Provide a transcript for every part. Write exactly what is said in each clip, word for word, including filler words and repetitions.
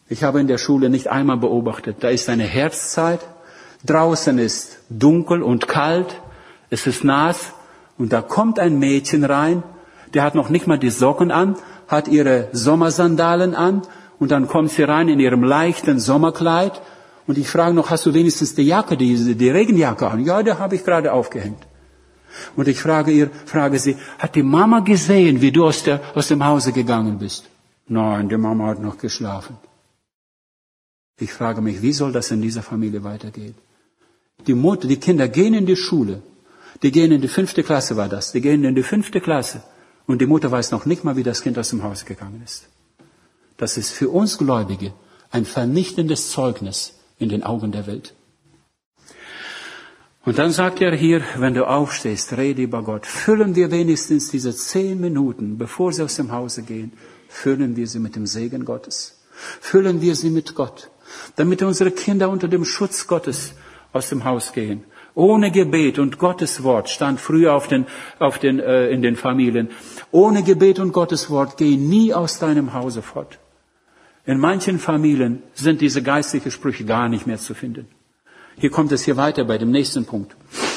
Ich habe in der Schule nicht einmal beobachtet, da ist eine Herbstzeit, draußen ist dunkel und kalt, es ist nass und da kommt ein Mädchen rein, der hat noch nicht mal die Socken an, hat ihre Sommersandalen an und dann kommt sie rein in ihrem leichten Sommerkleid und ich frage noch, hast du wenigstens die Jacke, die, die Regenjacke an? Ja, die habe ich gerade aufgehängt. Und ich frage ihr, frage sie, hat die Mama gesehen, wie du aus, der, aus dem Hause gegangen bist? Nein, die Mama hat noch geschlafen. Ich frage mich, wie soll das in dieser Familie weitergehen? Die Mutter, die Kinder gehen in die Schule. Die gehen in die fünfte Klasse, war das. Die gehen in die fünfte Klasse. Und die Mutter weiß noch nicht mal, wie das Kind aus dem Haus gegangen ist. Das ist für uns Gläubige ein vernichtendes Zeugnis in den Augen der Welt. Und dann sagt er hier, wenn du aufstehst, rede über Gott. Füllen wir wenigstens diese zehn Minuten, bevor sie aus dem Hause gehen, füllen wir sie mit dem Segen Gottes. Füllen wir sie mit Gott, damit unsere Kinder unter dem Schutz Gottes aus dem Haus gehen. Ohne Gebet und Gottes Wort stand früher auf den, auf den, äh, in den Familien. Ohne Gebet und Gottes Wort geh nie aus deinem Hause fort. In manchen Familien sind diese geistlichen Sprüche gar nicht mehr zu finden. Hier kommt es hier weiter bei dem nächsten Punkt.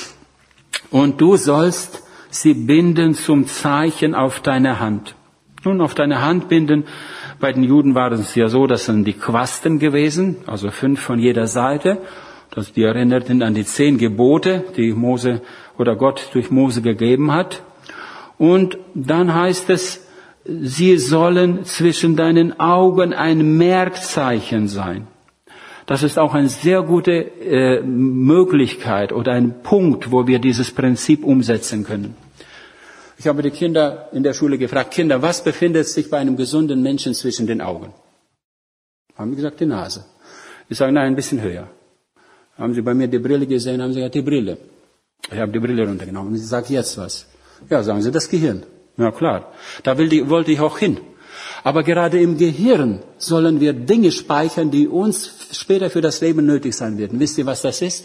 Und du sollst sie binden zum Zeichen auf deine Hand. Nun, auf deine Hand binden. Bei den Juden war es ja so, das sind die Quasten gewesen, also fünf von jeder Seite. Das, die erinnerten an die zehn Gebote, die Mose oder Gott durch Mose gegeben hat. Und dann heißt es, sie sollen zwischen deinen Augen ein Merkzeichen sein. Das ist auch eine sehr gute äh, Möglichkeit oder ein Punkt, wo wir dieses Prinzip umsetzen können. Ich habe die Kinder in der Schule gefragt, Kinder, was befindet sich bei einem gesunden Menschen zwischen den Augen? Haben die gesagt, die Nase. Ich sage, nein, ein bisschen höher. Haben sie bei mir die Brille gesehen, haben sie gesagt, die Brille. Ich habe die Brille runtergenommen. Und sie sagt, jetzt was? Ja, sagen sie, das Gehirn. Ja, klar. Da will die, wollte ich auch hin. Aber gerade im Gehirn sollen wir Dinge speichern, die uns später für das Leben nötig sein werden. Wisst ihr, was das ist?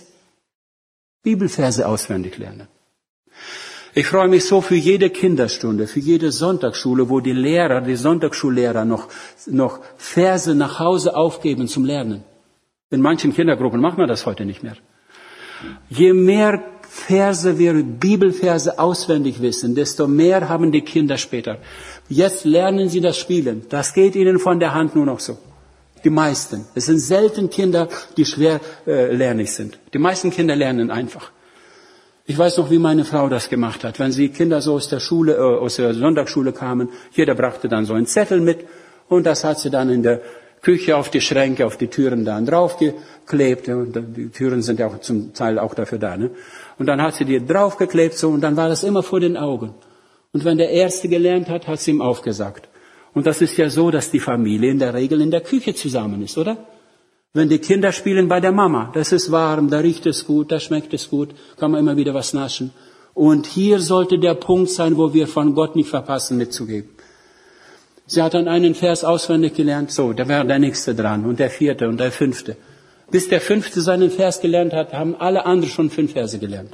Bibelverse auswendig lernen. Ich freue mich so für jede Kinderstunde, für jede Sonntagsschule, wo die Lehrer, die Sonntagsschullehrer noch, noch Verse nach Hause aufgeben zum Lernen. In manchen Kindergruppen macht man das heute nicht mehr. Je mehr Verse wir, Bibelverse auswendig wissen, desto mehr haben die Kinder später. Jetzt lernen sie das Spielen. Das geht ihnen von der Hand nur noch so. Die meisten. Es sind selten Kinder, die schwer äh, lernig sind. Die meisten Kinder lernen einfach. Ich weiß noch, wie meine Frau das gemacht hat. Wenn sie Kinder so aus der Schule, äh, aus der Sonntagsschule kamen, jeder brachte dann so einen Zettel mit und das hat sie dann in der Küche auf die Schränke, auf die Türen dann draufgeklebt. Und die Türen sind ja auch zum Teil auch dafür da, ne? Und dann hat sie die draufgeklebt so und dann war das immer vor den Augen. Und wenn der Erste gelernt hat, hat sie ihm aufgesagt. Und das ist ja so, dass die Familie in der Regel in der Küche zusammen ist, oder? Wenn die Kinder spielen bei der Mama, das ist warm, da riecht es gut, da schmeckt es gut, kann man immer wieder was naschen. Und hier sollte der Punkt sein, wo wir von Gott nicht verpassen, mitzugeben. Sie hat dann einen Vers auswendig gelernt, so, da wäre der Nächste dran und der Vierte und der Fünfte. Bis der Fünfte seinen Vers gelernt hat, haben alle anderen schon fünf Verse gelernt.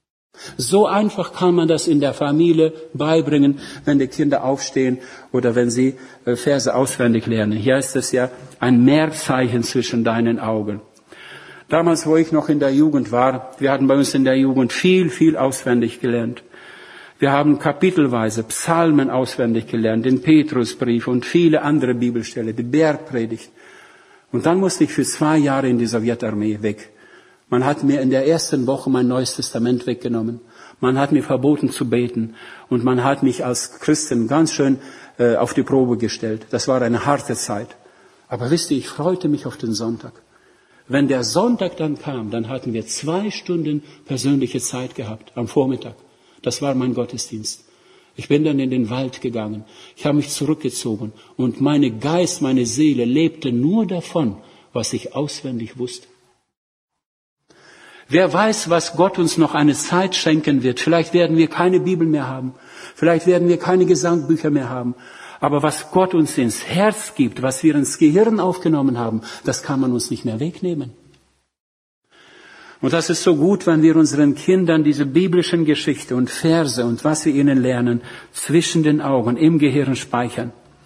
So einfach kann man das in der Familie beibringen, wenn die Kinder aufstehen oder wenn sie Verse auswendig lernen. Hier ist es ja ein Merkzeichen zwischen deinen Augen. Damals, wo ich noch in der Jugend war, wir hatten bei uns in der Jugend viel, viel auswendig gelernt. Wir haben kapitelweise Psalmen auswendig gelernt, den Petrusbrief und viele andere Bibelstellen, die Bergpredigt. Und dann musste ich für zwei Jahre in die Sowjetarmee weg. Man hat mir in der ersten Woche mein Neues Testament weggenommen. Man hat mir verboten zu beten. Und man hat mich als Christen ganz schön äh, auf die Probe gestellt. Das war eine harte Zeit. Aber wisst ihr, ich freute mich auf den Sonntag. Wenn der Sonntag dann kam, dann hatten wir zwei Stunden persönliche Zeit gehabt am Vormittag. Das war mein Gottesdienst. Ich bin dann in den Wald gegangen. Ich habe mich zurückgezogen. Und mein Geist, meine Seele lebte nur davon, was ich auswendig wusste. Wer weiß, was Gott uns noch eine Zeit schenken wird. Vielleicht werden wir keine Bibel mehr haben. Vielleicht werden wir keine Gesangbücher mehr haben. Aber was Gott uns ins Herz gibt, was wir ins Gehirn aufgenommen haben, das kann man uns nicht mehr wegnehmen. Und das ist so gut, wenn wir unseren Kindern diese biblischen Geschichte und Verse und was wir ihnen lernen, zwischen den Augen, im Gehirn speichern.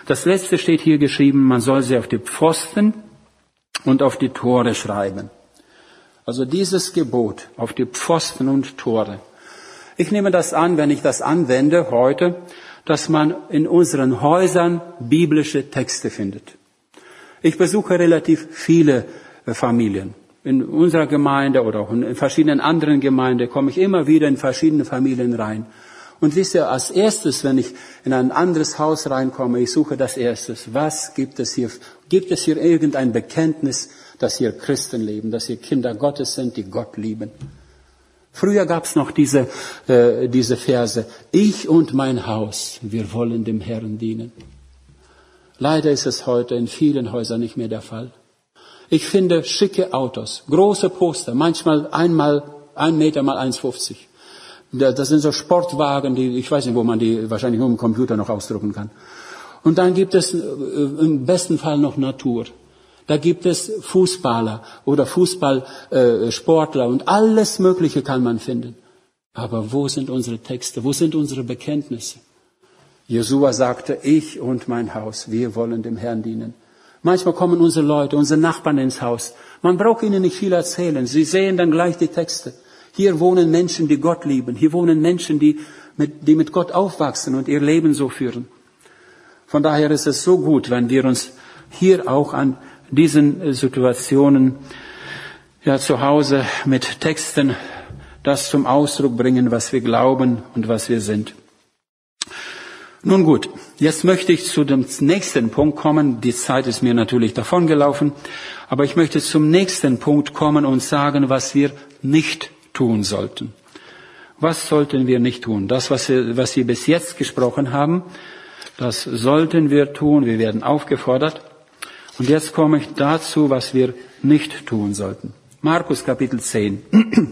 Das letzte steht hier geschrieben, man soll sie auf die Pfosten und auf die Tore schreiben. Also dieses Gebot auf die Pfosten und Tore. Ich nehme das an, wenn ich das anwende heute, dass man in unseren Häusern biblische Texte findet. Ich besuche relativ viele Familien. In unserer Gemeinde oder auch in verschiedenen anderen Gemeinden komme ich immer wieder in verschiedene Familien rein. Und wisst ihr, als erstes, wenn ich in ein anderes Haus reinkomme, ich suche das erstes. Was gibt es hier? Gibt es hier irgendein Bekenntnis, dass hier Christen leben, dass hier Kinder Gottes sind, die Gott lieben? Früher gab es noch diese, äh, diese Verse. Ich und mein Haus, wir wollen dem Herrn dienen. Leider ist es heute in vielen Häusern nicht mehr der Fall. Ich finde schicke Autos, große Poster, manchmal einmal ein Meter mal eins fünfzig. Das sind so Sportwagen, die, ich weiß nicht, wo man die wahrscheinlich nur im Computer noch ausdrucken kann. Und dann gibt es im besten Fall noch Natur. Da gibt es Fußballer oder Fußballsportler und alles Mögliche kann man finden. Aber wo sind unsere Texte? Wo sind unsere Bekenntnisse? Josua sagte, ich und mein Haus, wir wollen dem Herrn dienen. Manchmal kommen unsere Leute, unsere Nachbarn ins Haus. Man braucht ihnen nicht viel erzählen. Sie sehen dann gleich die Texte. Hier wohnen Menschen, die Gott lieben. Hier wohnen Menschen, die mit, die mit Gott aufwachsen und ihr Leben so führen. Von daher ist es so gut, wenn wir uns hier auch an diesen Situationen ja zu Hause mit Texten das zum Ausdruck bringen, was wir glauben und was wir sind. Nun gut, jetzt möchte ich zu dem nächsten Punkt kommen. Die Zeit ist mir natürlich davongelaufen, aber ich möchte zum nächsten Punkt kommen und sagen, was wir nicht tun sollten. Was sollten wir nicht tun? Das, was wir, was wir bis jetzt gesprochen haben, das sollten wir tun. Wir werden aufgefordert. Und jetzt komme ich dazu, was wir nicht tun sollten. Markus Kapitel zehn.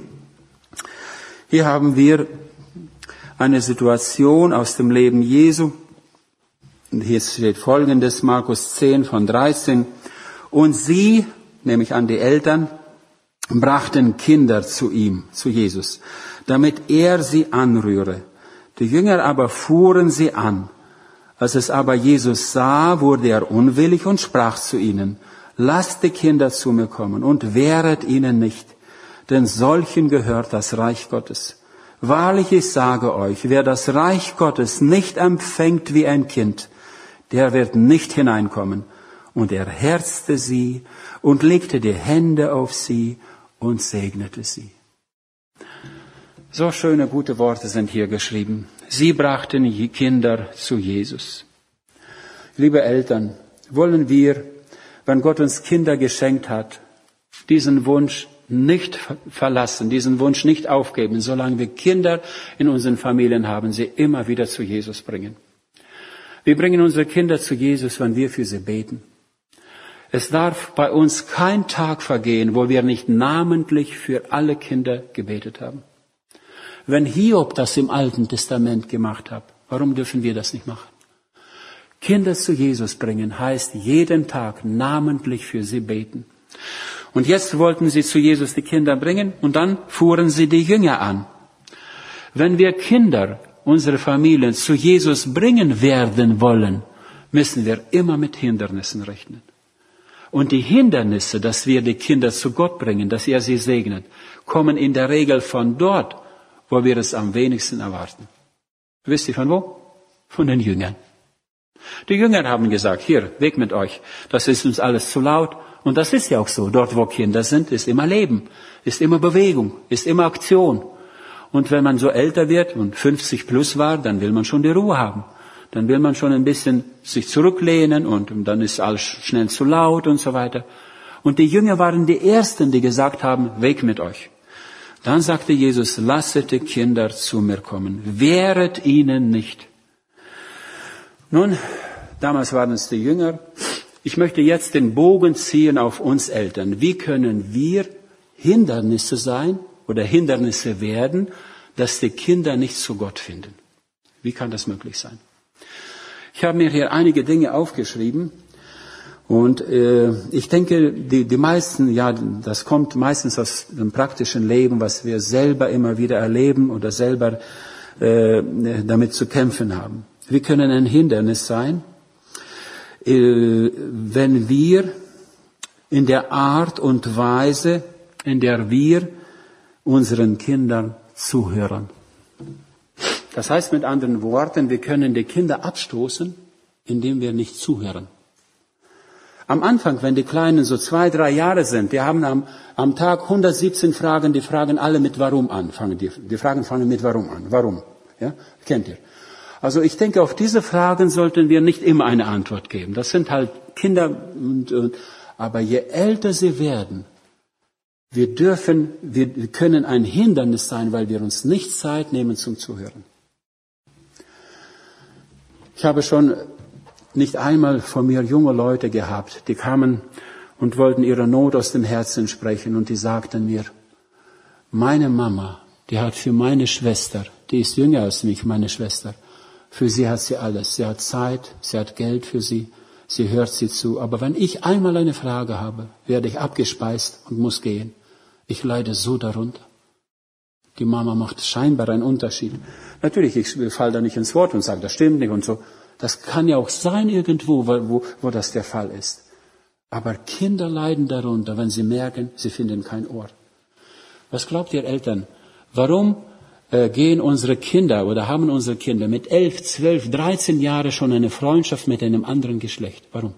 Hier haben wir eine Situation aus dem Leben Jesu. Und hier steht Folgendes, Markus zehn von dreizehn. Und sie, nehme ich an die Eltern, brachten Kinder zu ihm, zu Jesus, damit er sie anrühre. Die Jünger aber fuhren sie an. Als es aber Jesus sah, wurde er unwillig und sprach zu ihnen, lasst die Kinder zu mir kommen und wehret ihnen nicht, denn solchen gehört das Reich Gottes. Wahrlich, ich sage euch, wer das Reich Gottes nicht empfängt wie ein Kind, der wird nicht hineinkommen. Und er herzte sie und legte die Hände auf sie und segnete sie. So schöne, gute Worte sind hier geschrieben. Sie brachten die Kinder zu Jesus. Liebe Eltern, wollen wir, wenn Gott uns Kinder geschenkt hat, diesen Wunsch nicht verlassen, diesen Wunsch nicht aufgeben, solange wir Kinder in unseren Familien haben, sie immer wieder zu Jesus bringen. Wir bringen unsere Kinder zu Jesus, wenn wir für sie beten. Es darf bei uns kein Tag vergehen, wo wir nicht namentlich für alle Kinder gebetet haben. Wenn Hiob das im Alten Testament gemacht hat, warum dürfen wir das nicht machen? Kinder zu Jesus bringen heißt jeden Tag namentlich für sie beten. Und jetzt wollten sie zu Jesus die Kinder bringen und dann fuhren sie die Jünger an. Wenn wir Kinder, unsere Familien zu Jesus bringen werden wollen, müssen wir immer mit Hindernissen rechnen. Und die Hindernisse, dass wir die Kinder zu Gott bringen, dass er sie segnet, kommen in der Regel von dort, wo wir es am wenigsten erwarten. Wisst ihr von wo? Von den Jüngern. Die Jünger haben gesagt, hier, weg mit euch, das ist uns alles zu laut. Und das ist ja auch so. Dort, wo Kinder sind, ist immer Leben, ist immer Bewegung, ist immer Aktion. Und wenn man so älter wird und fünfzig plus war, dann will man schon die Ruhe haben. Dann will man schon ein bisschen sich zurücklehnen und dann ist alles schnell zu laut und so weiter. Und die Jünger waren die Ersten, die gesagt haben, weg mit euch. Dann sagte Jesus, lasset die Kinder zu mir kommen, wehret ihnen nicht. Nun, damals waren es die Jünger. Ich möchte jetzt den Bogen ziehen auf uns Eltern. Wie können wir Hindernisse sein oder Hindernisse werden, dass die Kinder nicht zu Gott finden? Wie kann das möglich sein? Ich habe mir hier einige Dinge aufgeschrieben und äh, ich denke, die, die meisten, ja, das kommt meistens aus dem praktischen Leben, was wir selber immer wieder erleben oder selber äh, damit zu kämpfen haben. Wir können ein Hindernis sein. wenn wir in der Art und Weise, in der wir unseren Kindern zuhören. Das heißt mit anderen Worten, wir können die Kinder abstoßen, indem wir nicht zuhören. Am Anfang, wenn die Kleinen so zwei, drei Jahre sind, die haben am, am Tag hundertsiebzehn Fragen, die fragen alle mit Warum an. Fangen die, die Fragen fangen mit Warum an. Warum? Ja, kennt ihr. Also ich denke, auf diese Fragen sollten wir nicht immer eine Antwort geben. Das sind halt Kinder, und, und, aber je älter sie werden, wir dürfen, wir, wir können ein Hindernis sein, weil wir uns nicht Zeit nehmen zum Zuhören. Ich habe schon nicht einmal von mir junge Leute gehabt, die kamen und wollten ihre Not aus dem Herzen sprechen und die sagten mir, meine Mama, die hat für meine Schwester, die ist jünger als mich, meine Schwester, für sie hat sie alles. Sie hat Zeit, sie hat Geld für sie, sie hört sie zu. Aber wenn ich einmal eine Frage habe, werde ich abgespeist und muss gehen. Ich leide so darunter. Die Mama macht scheinbar einen Unterschied. Natürlich, ich falle da nicht ins Wort und sage, das stimmt nicht und so. Das kann ja auch sein irgendwo, wo, wo das der Fall ist. Aber Kinder leiden darunter, wenn sie merken, sie finden kein Ohr. Was glaubt ihr Eltern? Warum äh, gehen unsere Kinder oder haben unsere Kinder mit elf, zwölf, dreizehn Jahren schon eine Freundschaft mit einem anderen Geschlecht? Warum?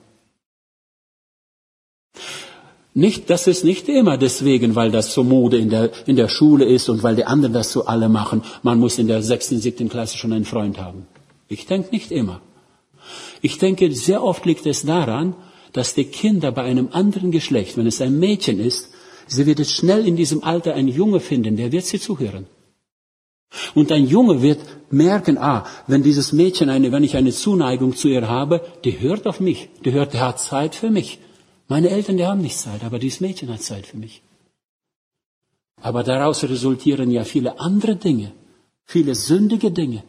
Nicht, das ist nicht immer deswegen, weil das so Mode in der, in der Schule ist und weil die anderen das so alle machen. Man muss in der sechsten, siebten Klasse schon einen Freund haben. Ich denke nicht immer. Ich denke, sehr oft liegt es daran, dass die Kinder bei einem anderen Geschlecht, wenn es ein Mädchen ist, sie wird schnell in diesem Alter einen Junge finden, der wird sie zuhören. Und ein Junge wird merken, ah, wenn dieses Mädchen eine, wenn ich eine Zuneigung zu ihr habe, die hört auf mich, die hört, die hat Zeit für mich. Meine Eltern, die haben nicht Zeit, aber dieses Mädchen hat Zeit für mich. Aber daraus resultieren ja viele andere Dinge, viele sündige Dinge.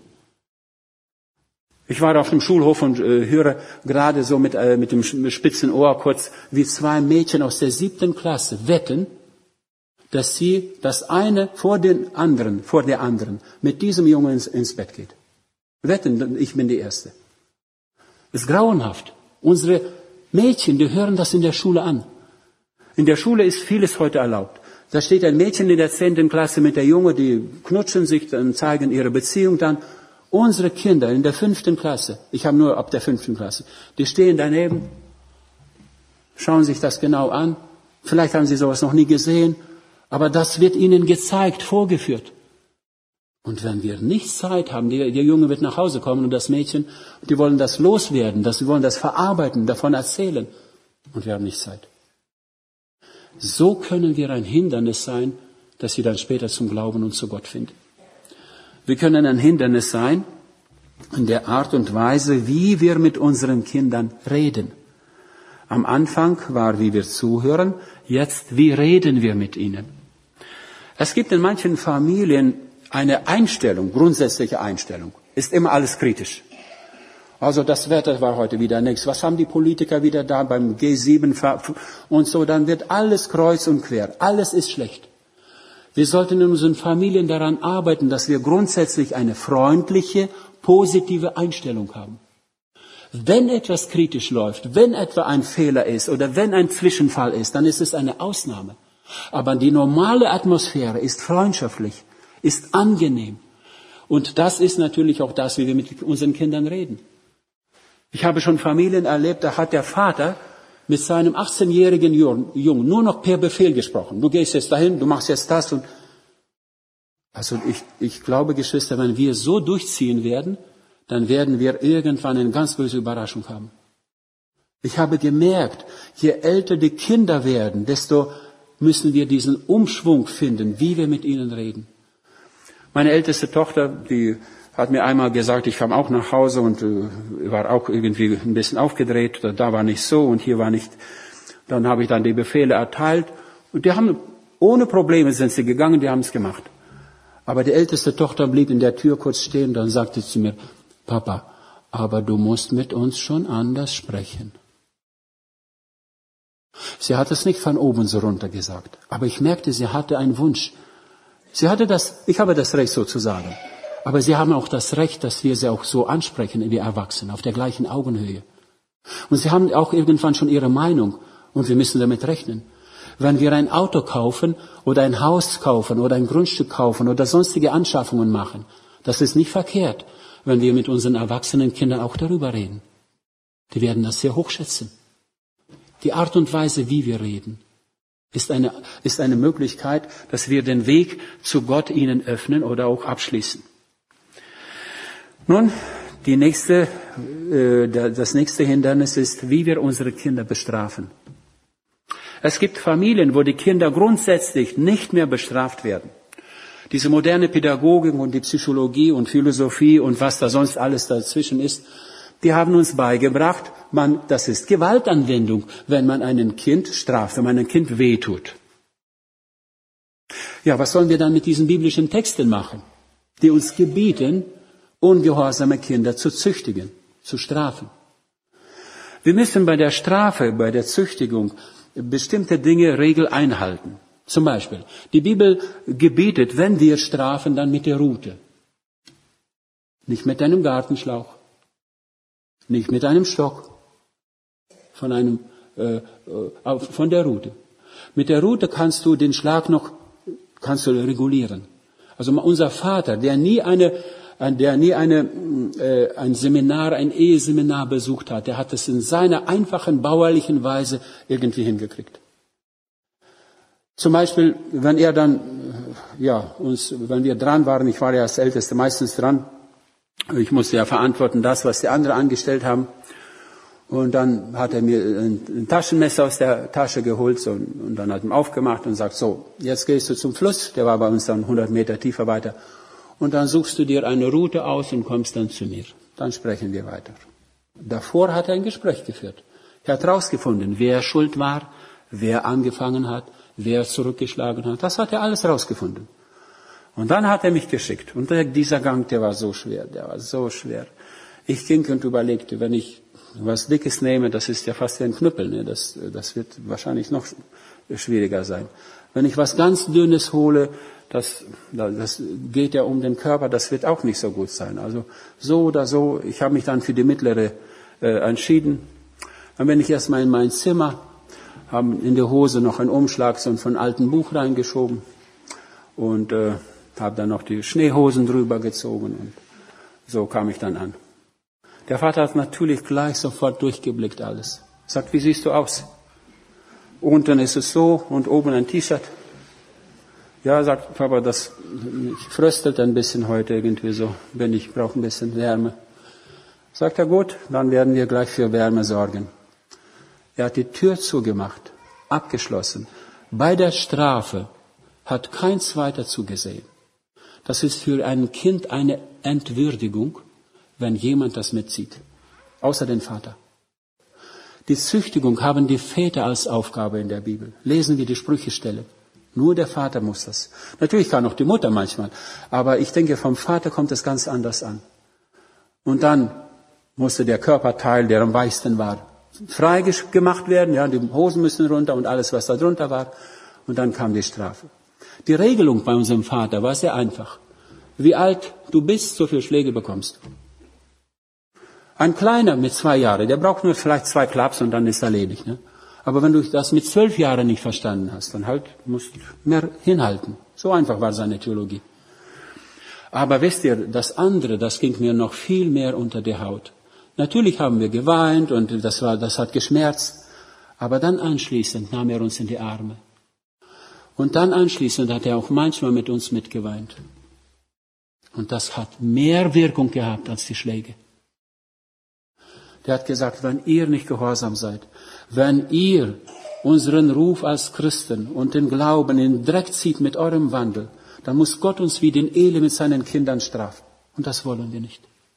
Ich war auf dem Schulhof und äh, höre gerade so mit, äh, mit dem spitzen Ohr kurz, wie zwei Mädchen aus der siebten Klasse wetten, dass sie das eine vor den anderen, vor der anderen, mit diesem Jungen ins, ins Bett geht. Wetten, ich bin die Erste. Das ist grauenhaft. Unsere Mädchen, die hören das in der Schule an. In der Schule ist vieles heute erlaubt. Da steht ein Mädchen in der zehnten Klasse mit der Junge, die knutschen sich, dann zeigen ihre Beziehung dann. Unsere Kinder in der fünften Klasse, ich habe nur ab der fünften Klasse, die stehen daneben, schauen sich das genau an. Vielleicht haben sie sowas noch nie gesehen, aber das wird ihnen gezeigt, vorgeführt. Und wenn wir nicht Zeit haben, der, der Junge wird nach Hause kommen und das Mädchen, die wollen das loswerden, das, sie wollen das verarbeiten, davon erzählen. Und wir haben nicht Zeit. So können wir ein Hindernis sein, dass sie dann später zum Glauben und zu Gott finden. Wir können ein Hindernis sein in der Art und Weise, wie wir mit unseren Kindern reden. Am Anfang war, wie wir zuhören, jetzt, wie reden wir mit ihnen. Es gibt in manchen Familien eine Einstellung, grundsätzliche Einstellung, ist immer alles kritisch. Also das Wetter war heute wieder nichts. Was haben die Politiker wieder da beim G sieben und so, dann wird alles kreuz und quer. Alles ist schlecht. Wir sollten in unseren Familien daran arbeiten, dass wir grundsätzlich eine freundliche, positive Einstellung haben. Wenn etwas kritisch läuft, wenn etwa ein Fehler ist oder wenn ein Zwischenfall ist, dann ist es eine Ausnahme. Aber die normale Atmosphäre ist freundschaftlich, ist angenehm. Und das ist natürlich auch das, wie wir mit unseren Kindern reden. Ich habe schon Familien erlebt, da hat der Vater mit seinem achtzehnjährigen Jungen nur noch per Befehl gesprochen. Du gehst jetzt dahin, du machst jetzt das. Und also ich, ich glaube, Geschwister, wenn wir so durchziehen werden, dann werden wir irgendwann eine ganz böse Überraschung haben. Ich habe gemerkt, je älter die Kinder werden, desto müssen wir diesen Umschwung finden, wie wir mit ihnen reden. Meine älteste Tochter, die hat mir einmal gesagt, ich kam auch nach Hause und äh, war auch irgendwie ein bisschen aufgedreht. Da war nicht so und hier war nicht. Dann habe ich dann die Befehle erteilt und die haben, ohne Probleme sind sie gegangen, die haben es gemacht. Aber die älteste Tochter blieb in der Tür kurz stehen und dann sagte sie zu mir, Papa, aber du musst mit uns schon anders sprechen. Sie hat es nicht von oben so runter gesagt, aber ich merkte, sie hatte einen Wunsch. Sie hatte das, ich habe das Recht so zu sagen. Aber sie haben auch das Recht, dass wir sie auch so ansprechen, wie Erwachsene, auf der gleichen Augenhöhe. Und sie haben auch irgendwann schon ihre Meinung und wir müssen damit rechnen. Wenn wir ein Auto kaufen oder ein Haus kaufen oder ein Grundstück kaufen oder sonstige Anschaffungen machen, das ist nicht verkehrt, wenn wir mit unseren erwachsenen Kindern auch darüber reden. Die werden das sehr hochschätzen. Die Art und Weise, wie wir reden, ist eine, ist eine Möglichkeit, dass wir den Weg zu Gott ihnen öffnen oder auch abschließen. Nun, die nächste, äh, das nächste Hindernis ist, wie wir unsere Kinder bestrafen. Es gibt Familien, wo die Kinder grundsätzlich nicht mehr bestraft werden. Diese moderne Pädagogik und die Psychologie und Philosophie und was da sonst alles dazwischen ist, die haben uns beigebracht, man, das ist Gewaltanwendung, wenn man ein Kind straft, wenn man ein Kind wehtut. Ja, was sollen wir dann mit diesen biblischen Texten machen, die uns gebieten, ungehorsame Kinder zu züchtigen, zu strafen? Wir müssen bei der Strafe, bei der Züchtigung bestimmte Dinge, Regeln einhalten. Zum Beispiel, die Bibel gebietet, wenn wir strafen, dann mit der Rute. Nicht mit einem Gartenschlauch. Nicht mit einem Stock. Von einem, äh, äh, von der Rute. Mit der Rute kannst du den Schlag noch, kannst du regulieren. Also unser Vater, der nie eine, der nie eine, äh, ein Seminar, ein Eheseminar besucht hat, der hat es in seiner einfachen bauerlichen Weise irgendwie hingekriegt. Zum Beispiel, wenn er dann, ja, uns, wenn wir dran waren, ich war ja als Älteste meistens dran, ich musste ja verantworten das, was die anderen angestellt haben. Und dann hat er mir ein Taschenmesser aus der Tasche geholt so, und dann hat er ihn aufgemacht und sagt, so, jetzt gehst du zum Fluss, der war bei uns dann hundert Meter tiefer weiter, und dann suchst du dir eine Route aus und kommst dann zu mir. Dann sprechen wir weiter. Davor hat er ein Gespräch geführt. Er hat rausgefunden, wer schuld war, wer angefangen hat, wer zurückgeschlagen hat. Das hat er alles rausgefunden. Und dann hat er mich geschickt. Und dieser Gang, der war so schwer, der war so schwer. Ich ging und überlegte, wenn ich was Dickes nehme, das ist ja fast wie ein Knüppel, ne? das, das wird wahrscheinlich noch schwieriger sein. Wenn ich was ganz Dünnes hole, das, das geht ja um den Körper, das wird auch nicht so gut sein. Also so oder so, ich habe mich dann für die mittlere äh, entschieden. Dann bin ich erstmal in mein Zimmer, habe in der Hose noch einen Umschlag so von einem alten Buch reingeschoben und äh, habe dann noch die Schneehosen drüber gezogen und so kam ich dann an. Der Vater hat natürlich gleich sofort durchgeblickt alles. Sagt, wie siehst du aus? Unten ist es so und oben ein T-Shirt. Ja, sagt Papa, das fröstelt ein bisschen heute irgendwie so, wenn ich brauche ein bisschen Wärme. Sagt er, gut, dann werden wir gleich für Wärme sorgen. Er hat die Tür zugemacht, abgeschlossen. Bei der Strafe hat kein Zweiter zugesehen. Das ist für ein Kind eine Entwürdigung, wenn jemand das mitzieht, außer den Vater. Die Züchtigung haben die Väter als Aufgabe in der Bibel. Lesen wir die Sprüchestelle. Nur der Vater muss das. Natürlich kann auch die Mutter manchmal, aber ich denke, vom Vater kommt es ganz anders an. Und dann musste der Körperteil, der am weichsten war, frei gemacht werden. Ja, die Hosen müssen runter und alles, was da drunter war. Und dann kam die Strafe. Die Regelung bei unserem Vater war sehr einfach. Wie alt du bist, so viele Schläge bekommst du. Ein Kleiner mit zwei Jahren, der braucht nur vielleicht zwei Klaps und dann ist erledigt. Ne? Aber wenn du das mit zwölf Jahren nicht verstanden hast, dann halt musst du mehr hinhalten. So einfach war seine Theologie. Aber wisst ihr, das andere, das ging mir noch viel mehr unter die Haut. Natürlich haben wir geweint und das war, das hat geschmerzt. Aber dann anschließend nahm er uns in die Arme. Und dann anschließend hat er auch manchmal mit uns mitgeweint. Und das hat mehr Wirkung gehabt als die Schläge. Der hat gesagt, wenn ihr nicht gehorsam seid, wenn ihr unseren Ruf als Christen und den Glauben in den Dreck zieht mit eurem Wandel, dann muss Gott uns wie den Eli mit seinen Kindern strafen. Und das wollen wir nicht.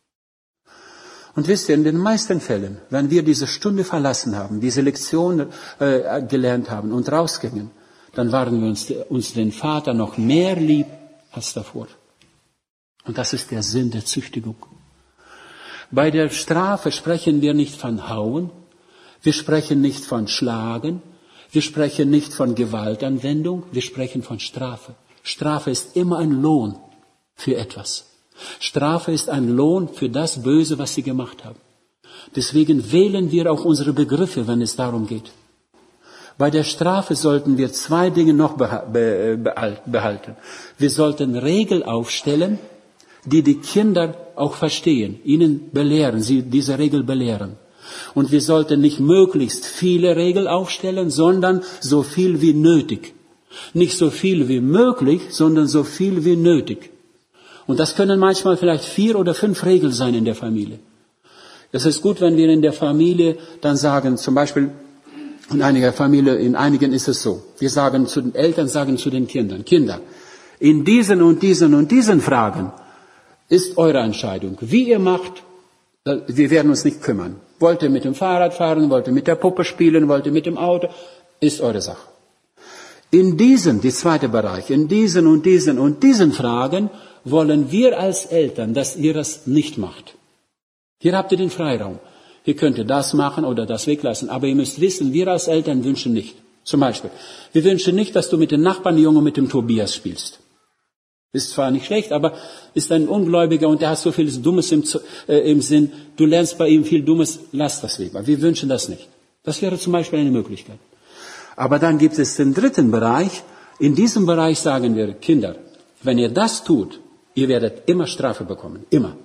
Und wisst ihr, in den meisten Fällen, wenn wir diese Stunde verlassen haben, diese Lektion äh, gelernt haben und rausgingen, dann waren wir uns, uns den Vater noch mehr lieb als davor. Und das ist der Sinn der Züchtigung. Bei der Strafe sprechen wir nicht von Hauen, wir sprechen nicht von Schlagen, wir sprechen nicht von Gewaltanwendung, wir sprechen von Strafe. Strafe ist immer ein Lohn für etwas. Strafe ist ein Lohn für das Böse, was sie gemacht haben. Deswegen wählen wir auch unsere Begriffe, wenn es darum geht. Bei der Strafe sollten wir zwei Dinge noch behalten. Wir sollten Regeln aufstellen, die die Kinder auch verstehen, ihnen belehren, sie diese Regel belehren. Und wir sollten nicht möglichst viele Regeln aufstellen, sondern so viel wie nötig. Nicht so viel wie möglich, sondern so viel wie nötig. Und das können manchmal vielleicht vier oder fünf Regeln sein in der Familie. Es ist gut, wenn wir in der Familie dann sagen, zum Beispiel in einiger Familie, in einigen ist es so. Wir sagen zu den Eltern, sagen zu den Kindern, Kinder, in diesen und diesen und diesen Fragen ist eure Entscheidung. Wie ihr macht, wir werden uns nicht kümmern. Wollt ihr mit dem Fahrrad fahren, wollt ihr mit der Puppe spielen, wollt ihr mit dem Auto, ist eure Sache. In diesen, die zweite Bereich, in diesen und diesen und diesen Fragen wollen wir als Eltern, dass ihr das nicht macht. Hier habt ihr den Freiraum. Ihr könnt das machen oder das weglassen, aber ihr müsst wissen, wir als Eltern wünschen nicht. Zum Beispiel, wir wünschen nicht, dass du mit dem Nachbarnjungen mit dem Tobias spielst. Ist zwar nicht schlecht, aber ist ein Ungläubiger und der hat so vieles Dummes im, äh, im Sinn. Du lernst bei ihm viel Dummes, lass das lieber. Wir wünschen das nicht. Das wäre zum Beispiel eine Möglichkeit. Aber dann gibt es den dritten Bereich. In diesem Bereich sagen wir, Kinder, wenn ihr das tut, ihr werdet immer Strafe bekommen. Immer.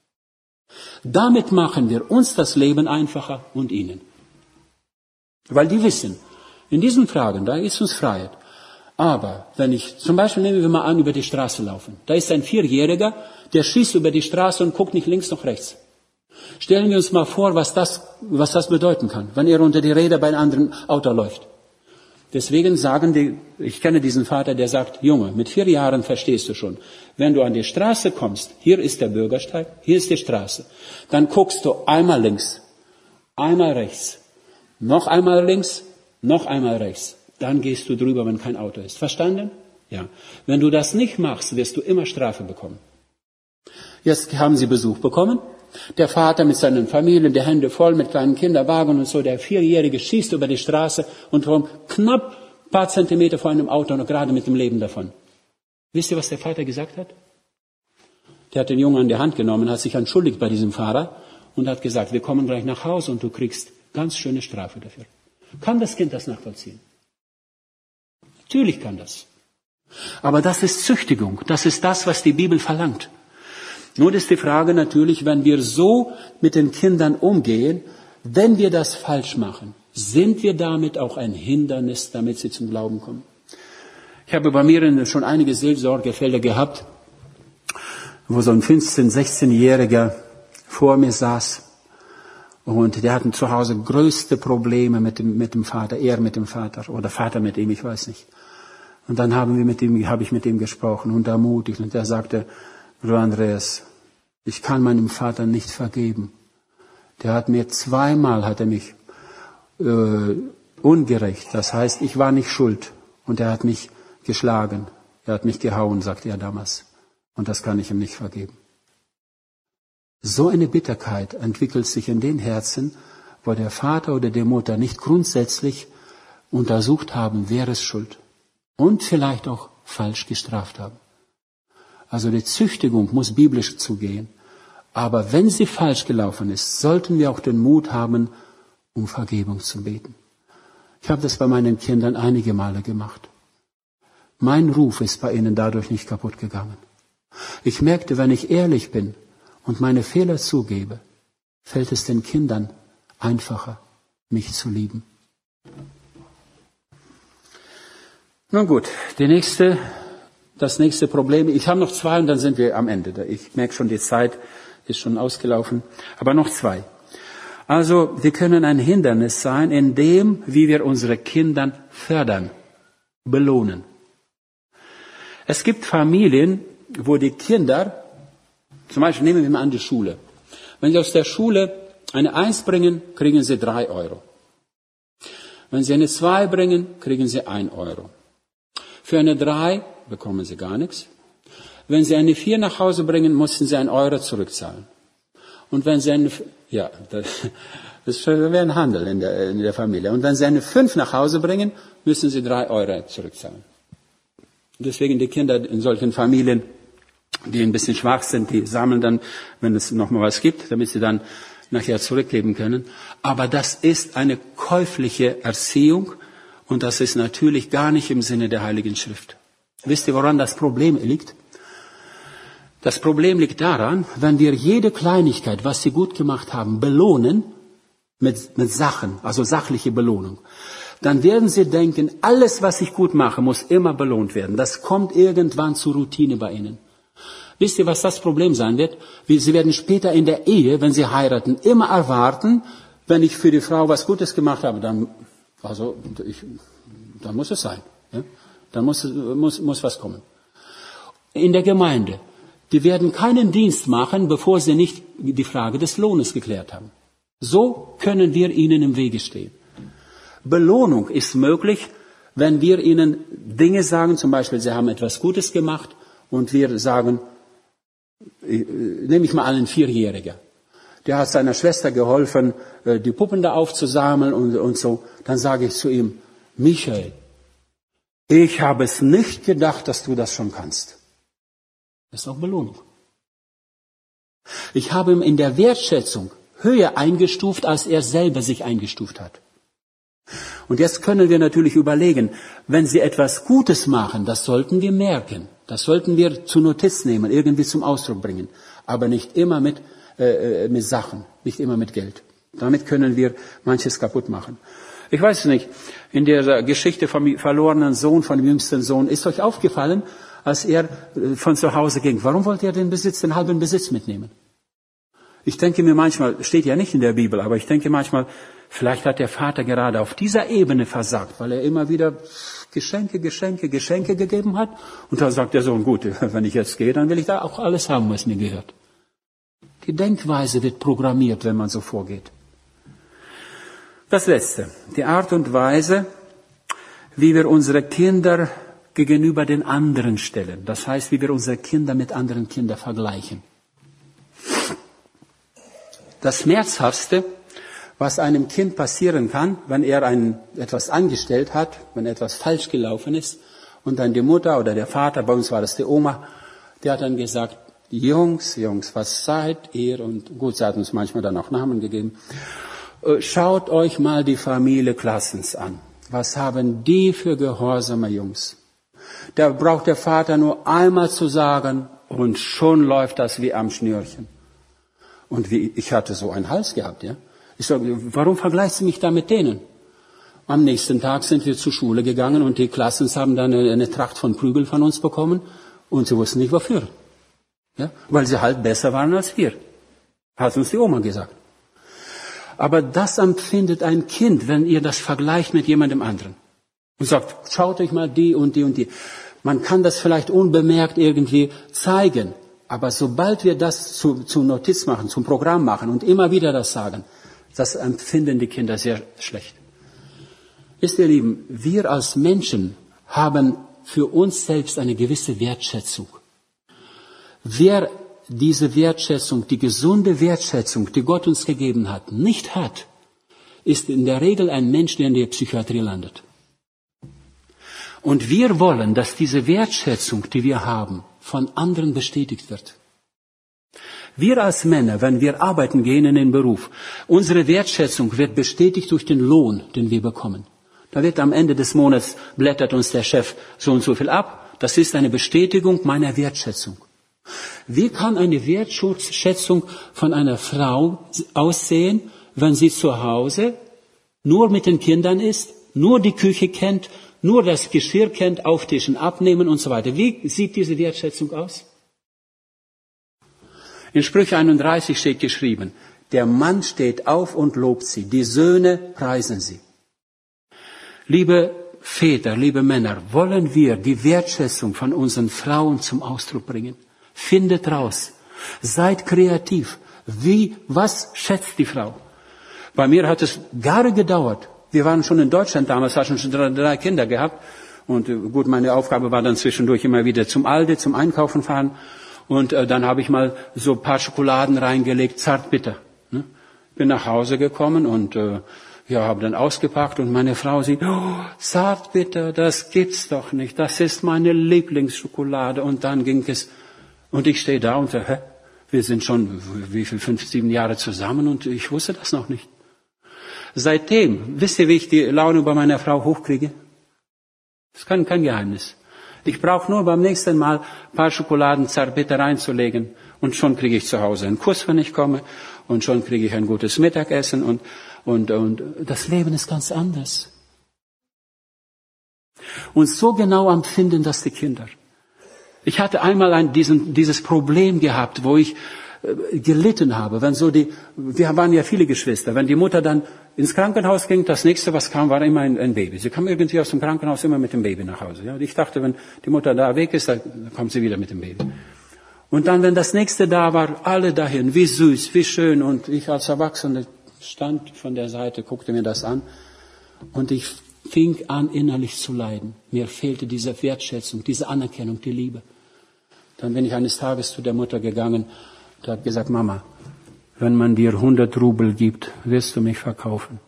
Damit machen wir uns das Leben einfacher und ihnen. Weil die wissen, in diesen Fragen, da ist uns Freiheit. Aber wenn ich, zum Beispiel nehmen wir mal an, über die Straße laufen. Da ist ein Vierjähriger, der schießt über die Straße und guckt nicht links noch rechts. Stellen wir uns mal vor, was das, was das bedeuten kann, wenn er unter die Räder bei einem anderen Auto läuft. Deswegen sagen die, ich kenne diesen Vater, der sagt, Junge, mit vier Jahren verstehst du schon, wenn du an die Straße kommst, hier ist der Bürgersteig, hier ist die Straße, dann guckst du einmal links, einmal rechts, noch einmal links, noch einmal rechts. Dann gehst du drüber, wenn kein Auto ist. Verstanden? Ja. Wenn du das nicht machst, wirst du immer Strafe bekommen. Jetzt haben sie Besuch bekommen. Der Vater mit seinen Familien, die Hände voll mit kleinen Kinderwagen und so. Der Vierjährige schießt über die Straße und kommt knapp ein paar Zentimeter vor einem Auto und gerade mit dem Leben davon. Wisst ihr, was der Vater gesagt hat? Der hat den Jungen an die Hand genommen, hat sich entschuldigt bei diesem Fahrer und hat gesagt, wir kommen gleich nach Hause und du kriegst ganz schöne Strafe dafür. Kann das Kind das nachvollziehen? Natürlich kann das. Aber das ist Züchtigung. Das ist das, was die Bibel verlangt. Nun ist die Frage natürlich, wenn wir so mit den Kindern umgehen, wenn wir das falsch machen, sind wir damit auch ein Hindernis, damit sie zum Glauben kommen? Ich habe bei mir schon einige Seelsorgefälle gehabt, wo so ein fünfzehn-, sechzehnjähriger vor mir saß und der hatte zu Hause größte Probleme mit dem, mit dem Vater, er mit dem Vater oder Vater mit ihm, ich weiß nicht. Und dann haben wir mit ihm, habe ich mit ihm gesprochen und ermutigt und er sagte, Bruder Andreas, ich kann meinem Vater nicht vergeben. Der hat mir zweimal, hat er mich äh, ungerecht, das heißt, ich war nicht schuld und er hat mich geschlagen, er hat mich gehauen, sagte er damals und das kann ich ihm nicht vergeben. So eine Bitterkeit entwickelt sich in den Herzen, wo der Vater oder die Mutter nicht grundsätzlich untersucht haben, wer ist schuld und vielleicht auch falsch gestraft haben. Also die Züchtigung muss biblisch zugehen. Aber wenn sie falsch gelaufen ist, sollten wir auch den Mut haben, um Vergebung zu beten. Ich habe das bei meinen Kindern einige Male gemacht. Mein Ruf ist bei ihnen dadurch nicht kaputt gegangen. Ich merkte, wenn ich ehrlich bin und meine Fehler zugebe, fällt es den Kindern einfacher, mich zu lieben. Nun gut, die nächste, das nächste Problem. Ich habe noch zwei und dann sind wir am Ende. Ich merke schon, die Zeit ist schon ausgelaufen. Aber noch zwei. Also, wir können ein Hindernis sein in dem, wie wir unsere Kinder fördern, belohnen. Es gibt Familien, wo die Kinder, zum Beispiel nehmen wir mal an die Schule. Wenn sie aus der Schule eine Eins bringen, kriegen sie drei Euro. Wenn sie eine Zwei bringen, kriegen sie ein Euro. Für eine Drei bekommen sie gar nichts. Wenn sie eine Vier nach Hause bringen, müssen sie einen Euro zurückzahlen. Und wenn sie eine, ja, das, das wäre ein Handel in der, in der Familie. Und wenn sie eine Fünf nach Hause bringen, müssen sie drei Euro zurückzahlen. Und deswegen die Kinder in solchen Familien, die ein bisschen schwach sind, die sammeln dann, wenn es noch mal was gibt, damit sie dann nachher zurückgeben können. Aber das ist eine käufliche Erziehung und das ist natürlich gar nicht im Sinne der Heiligen Schrift. Wisst ihr, woran das Problem liegt? Das Problem liegt daran, wenn wir jede Kleinigkeit, was sie gut gemacht haben, belohnen mit, mit Sachen, also sachliche Belohnung, dann werden sie denken, alles, was ich gut mache, muss immer belohnt werden. Das kommt irgendwann zur Routine bei ihnen. Wisst ihr, was das Problem sein wird? Sie werden später in der Ehe, wenn sie heiraten, immer erwarten, wenn ich für die Frau was Gutes gemacht habe, dann, also, ich, dann muss es sein. Ja? Dann muss, muss, muss was kommen. In der Gemeinde, die werden keinen Dienst machen, bevor sie nicht die Frage des Lohnes geklärt haben. So können wir ihnen im Wege stehen. Belohnung ist möglich, wenn wir ihnen Dinge sagen, zum Beispiel, sie haben etwas Gutes gemacht und wir sagen, nehme ich mal einen Vierjähriger, der hat seiner Schwester geholfen, die Puppen da aufzusammeln und, und so. Dann sage ich zu ihm, Michael, ich habe es nicht gedacht, dass du das schon kannst. Das ist auch Belohnung. Ich habe ihn in der Wertschätzung höher eingestuft, als er selber sich eingestuft hat. Und jetzt können wir natürlich überlegen, wenn Sie etwas Gutes machen, das sollten wir merken. Das sollten wir zur Notiz nehmen, irgendwie zum Ausdruck bringen. Aber nicht immer mit, äh, mit Sachen, nicht immer mit Geld. Damit können wir manches kaputt machen. Ich weiß nicht, in der Geschichte vom verlorenen Sohn, von dem jüngsten Sohn, ist euch aufgefallen, als er von zu Hause ging, warum wollte er den Besitz, den halben Besitz mitnehmen? Ich denke mir manchmal, steht ja nicht in der Bibel, aber ich denke manchmal, vielleicht hat der Vater gerade auf dieser Ebene versagt, weil er immer wieder Geschenke, Geschenke, Geschenke gegeben hat. Und da sagt der Sohn, gut, wenn ich jetzt gehe, dann will ich da auch alles haben, was mir gehört. Die Denkweise wird programmiert, wenn man so vorgeht. Das Letzte, die Art und Weise, wie wir unsere Kinder gegenüber den anderen stellen. Das heißt, wie wir unsere Kinder mit anderen Kindern vergleichen. Das Schmerzhaftste, was einem Kind passieren kann, wenn er ein, etwas angestellt hat, wenn etwas falsch gelaufen ist, und dann die Mutter oder der Vater, bei uns war das die Oma, der hat dann gesagt, Jungs, Jungs, was seid ihr? Und gut, sie hat uns manchmal dann auch Namen gegeben. Schaut euch mal die Familie Klassens an. Was haben die für gehorsame Jungs? Da braucht der Vater nur einmal zu sagen, und schon läuft das wie am Schnürchen. Und wie, ich hatte so einen Hals gehabt, ja. Ich sage, warum vergleichst du mich da mit denen? Am nächsten Tag sind wir zur Schule gegangen und die Klassens haben dann eine, eine Tracht von Prügel von uns bekommen und sie wussten nicht wofür. Ja? Weil sie halt besser waren als wir. Hat uns die Oma gesagt. Aber das empfindet ein Kind, wenn ihr das vergleicht mit jemandem anderen. Und sagt, schaut euch mal die und die und die. Man kann das vielleicht unbemerkt irgendwie zeigen. Aber sobald wir das zu, zu Notiz machen, zum Programm machen und immer wieder das sagen, das empfinden die Kinder sehr schlecht. Wisst ihr, Lieben, wir als Menschen haben für uns selbst eine gewisse Wertschätzung. Wer diese Wertschätzung, die gesunde Wertschätzung, die Gott uns gegeben hat, nicht hat, ist in der Regel ein Mensch, der in der Psychiatrie landet. Und wir wollen, dass diese Wertschätzung, die wir haben, von anderen bestätigt wird. Wir als Männer, wenn wir arbeiten gehen in den Beruf, unsere Wertschätzung wird bestätigt durch den Lohn, den wir bekommen. Da wird am Ende des Monats, blättert uns der Chef so und so viel ab. Das ist eine Bestätigung meiner Wertschätzung. Wie kann eine Wertschätzung von einer Frau aussehen, wenn sie zu Hause nur mit den Kindern ist, nur die Küche kennt, nur das Geschirr kennt, auftischen, abnehmen und so weiter? Wie sieht diese Wertschätzung aus? In Sprüche einunddreißig steht geschrieben, der Mann steht auf und lobt sie, die Söhne preisen sie. Liebe Väter, liebe Männer, wollen wir die Wertschätzung von unseren Frauen zum Ausdruck bringen? Findet raus. Seid kreativ. Wie, was schätzt die Frau? Bei mir hat es Jahre gedauert. Wir waren schon in Deutschland damals, hatten schon drei, drei Kinder gehabt. Und gut, meine Aufgabe war dann zwischendurch immer wieder zum Aldi, zum Einkaufen fahren. Und äh, dann habe ich mal so ein paar Schokoladen reingelegt, zartbitter. Ne? Bin nach Hause gekommen und äh, ja, habe dann ausgepackt und meine Frau sieht, oh, zartbitter, das gibt's doch nicht. Das ist meine Lieblingsschokolade. Und dann ging es, und ich stehe da und sage, hä, Wir sind schon, wie viel, fünf, sieben Jahre zusammen und ich wusste das noch nicht. Seitdem, wisst ihr, wie ich die Laune bei meiner Frau hochkriege? Das ist kein, kein Geheimnis. Ich brauche nur beim nächsten Mal ein paar Schokoladen Zartbitter reinzulegen und schon kriege ich zu Hause einen Kuss, wenn ich komme, und schon kriege ich ein gutes Mittagessen und, und, und das Leben ist ganz anders. Und so genau empfinden das die Kinder. Ich hatte einmal ein, diesen, dieses Problem gehabt, wo ich äh, gelitten habe. Wenn so die, wir waren ja viele Geschwister. Wenn die Mutter dann ins Krankenhaus ging, das nächste, was kam, war immer ein, ein Baby. Sie kam irgendwie aus dem Krankenhaus immer mit dem Baby nach Hause. Ja? Und ich dachte, wenn die Mutter da weg ist, dann kommt sie wieder mit dem Baby. Und dann, wenn das nächste da war, alle dahin, wie süß, wie schön. Und ich als Erwachsener stand von der Seite, guckte mir das an. Und ich fing an, innerlich zu leiden. Mir fehlte diese Wertschätzung, diese Anerkennung, die Liebe. Dann bin ich eines Tages zu der Mutter gegangen und habe gesagt, Mama, wenn man dir hundert Rubel gibt, wirst du mich verkaufen.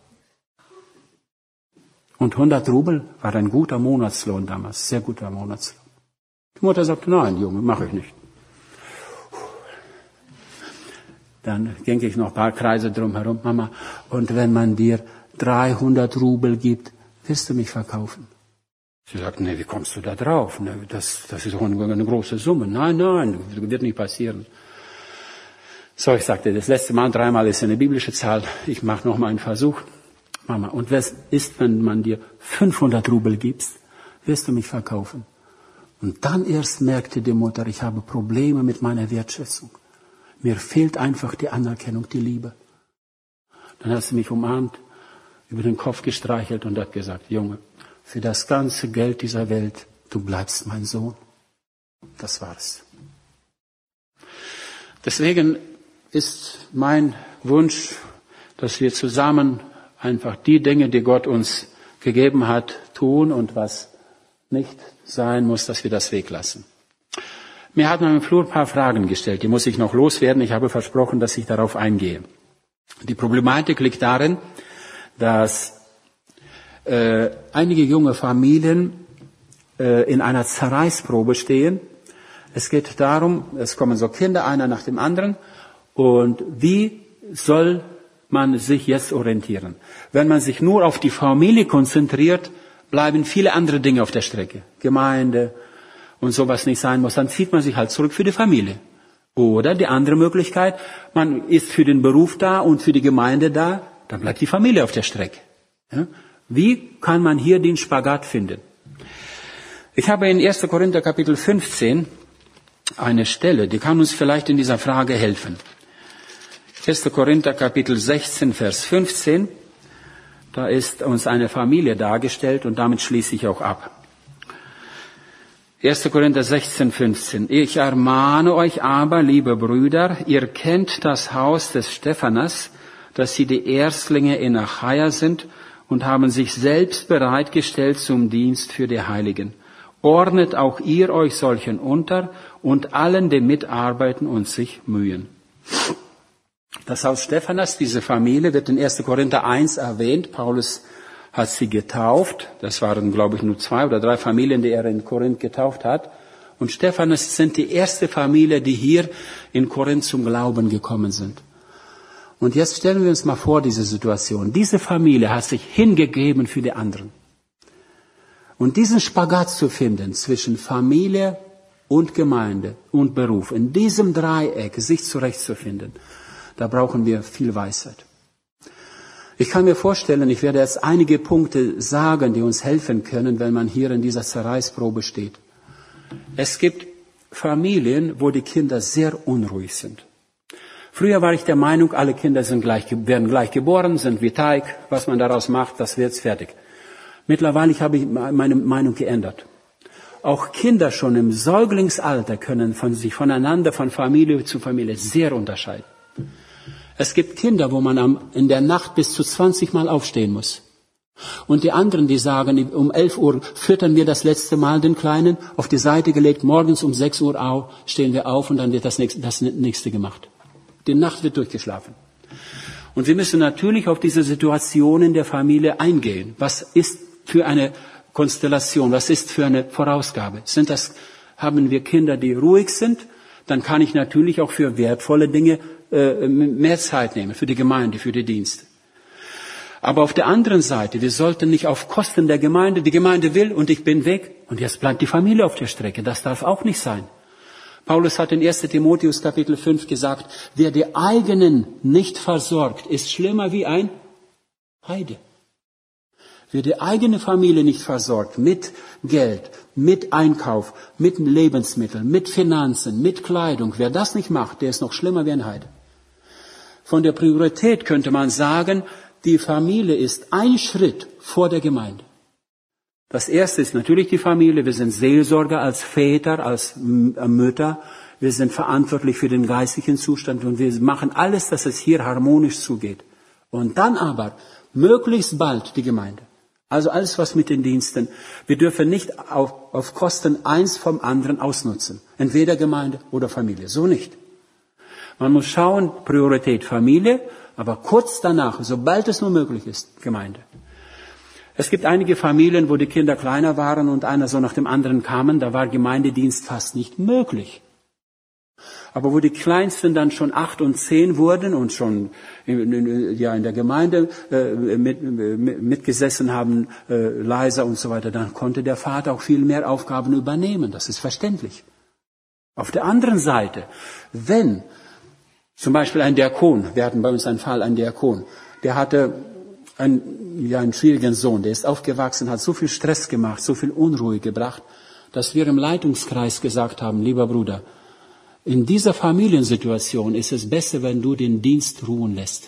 Und hundert Rubel war ein guter Monatslohn damals, sehr guter Monatslohn. Die Mutter sagte, nein, Junge, mache ich nicht. Dann ging ich noch ein paar Kreise drumherum, Mama, und wenn man dir dreihundert Rubel gibt, wirst du mich verkaufen. Sie sagt, nee, wie kommst du da drauf? Nee, das, das ist doch eine, eine große Summe. Nein, nein, das wird nicht passieren. So, ich sagte, das letzte Mal, dreimal ist eine biblische Zahl. Ich mache noch mal einen Versuch. Mama, und was ist, wenn man dir fünfhundert Rubel gibt, wirst du mich verkaufen? Und dann erst merkte die Mutter, ich habe Probleme mit meiner Wertschätzung. Mir fehlt einfach die Anerkennung, die Liebe. Dann hat sie mich umarmt, über den Kopf gestreichelt und hat gesagt, Junge, für das ganze Geld dieser Welt, du bleibst mein Sohn. Das war's. Deswegen ist mein Wunsch, dass wir zusammen einfach die Dinge, die Gott uns gegeben hat, tun und was nicht sein muss, dass wir das weglassen. Mir hat man im Flur ein paar Fragen gestellt, die muss ich noch loswerden. Ich habe versprochen, dass ich darauf eingehe. Die Problematik liegt darin, dass äh, einige junge Familien äh, in einer Zerreißprobe stehen. Es geht darum, es kommen so Kinder, einer nach dem anderen. Und wie soll man sich jetzt orientieren? Wenn man sich nur auf die Familie konzentriert, bleiben viele andere Dinge auf der Strecke. Gemeinde und sowas nicht sein muss. Dann zieht man sich halt zurück für die Familie. Oder die andere Möglichkeit, man ist für den Beruf da und für die Gemeinde da, dann bleibt die Familie auf der Strecke. Ja? Wie kann man hier den Spagat finden? Ich habe in erster Korinther Kapitel fünfzehn eine Stelle, die kann uns vielleicht in dieser Frage helfen. erster Korinther Kapitel sechzehn, Vers fünfzehn, da ist uns eine Familie dargestellt und damit schließe ich auch ab. erster Korinther sechzehn, fünfzehn. Ich ermahne euch aber, liebe Brüder, ihr kennt das Haus des Stephanas, dass sie die Erstlinge in Achaia sind und haben sich selbst bereitgestellt zum Dienst für die Heiligen. Ordnet auch ihr euch solchen unter und allen, die mitarbeiten und sich mühen. Das Haus Stephanas, diese Familie, wird in erster Korinther eins erwähnt. Paulus hat sie getauft. Das waren, glaube ich, nur zwei oder drei Familien, die er in Korinth getauft hat. Und Stephanas sind die erste Familie, die hier in Korinth zum Glauben gekommen sind. Und jetzt stellen wir uns mal vor, diese Situation. Diese Familie hat sich hingegeben für die anderen. Und diesen Spagat zu finden zwischen Familie und Gemeinde und Beruf, in diesem Dreieck sich zurechtzufinden, da brauchen wir viel Weisheit. Ich kann mir vorstellen, ich werde jetzt einige Punkte sagen, die uns helfen können, wenn man hier in dieser Zerreißprobe steht. Es gibt Familien, wo die Kinder sehr unruhig sind. Früher war ich der Meinung, alle Kinder sind gleich, werden gleich geboren, sind wie Teig. Was man daraus macht, das wird's fertig. Mittlerweile habe ich meine Meinung geändert. Auch Kinder schon im Säuglingsalter können von sich voneinander, von Familie zu Familie sehr unterscheiden. Es gibt Kinder, wo man am, in der Nacht bis zu zwanzig Mal aufstehen muss. Und die anderen, die sagen, um elf Uhr füttern wir das letzte Mal den Kleinen, auf die Seite gelegt, morgens um sechs Uhr auf, stehen wir auf und dann wird das nächste, das nächste gemacht. Die Nacht wird durchgeschlafen. Und wir müssen natürlich auf diese Situationen der Familie eingehen. Was ist für eine Konstellation? Was ist für eine Vorausgabe? Sind das, haben wir Kinder, die ruhig sind? dann kann ich natürlich auch für wertvolle Dinge äh, mehr Zeit nehmen, für die Gemeinde, für die Dienste. Aber auf der anderen Seite, wir sollten nicht auf Kosten der Gemeinde, die Gemeinde will und ich bin weg und jetzt bleibt die Familie auf der Strecke. Das darf auch nicht sein. Paulus hat in ersten Timotheus Kapitel fünf gesagt, wer die eigenen nicht versorgt, ist schlimmer wie ein Heide. Wer die eigene Familie nicht versorgt, mit Geld, mit Einkauf, mit Lebensmitteln, mit Finanzen, mit Kleidung, wer das nicht macht, der ist noch schlimmer wie ein Heide. Von der Priorität könnte man sagen, die Familie ist ein Schritt vor der Gemeinde. Das erste ist natürlich die Familie. Wir sind Seelsorger als Väter, als Mütter. Wir sind verantwortlich für den geistlichen Zustand und wir machen alles, dass es hier harmonisch zugeht. Und dann aber möglichst bald die Gemeinde. Also alles, was mit den Diensten. Wir dürfen nicht auf, auf Kosten eins vom anderen ausnutzen. Entweder Gemeinde oder Familie. So nicht. Man muss schauen, Priorität Familie, aber kurz danach, sobald es nur möglich ist, Gemeinde. Es gibt einige Familien, wo die Kinder kleiner waren und einer so nach dem anderen kamen, da war Gemeindedienst fast nicht möglich. Aber wo die Kleinsten dann schon acht und zehn wurden und schon in, ja, in der Gemeinde äh, mit, mit, mitgesessen haben, äh, leiser und so weiter, dann konnte der Vater auch viel mehr Aufgaben übernehmen. Das ist verständlich. Auf der anderen Seite, wenn zum Beispiel ein Diakon, wir hatten bei uns einen Fall, ein Diakon, der hatte einen, ja, einen schwierigen Sohn, der ist aufgewachsen, hat so viel Stress gemacht, so viel Unruhe gebracht, dass wir im Leitungskreis gesagt haben, lieber Bruder, in dieser Familiensituation ist es besser, wenn du den Dienst ruhen lässt.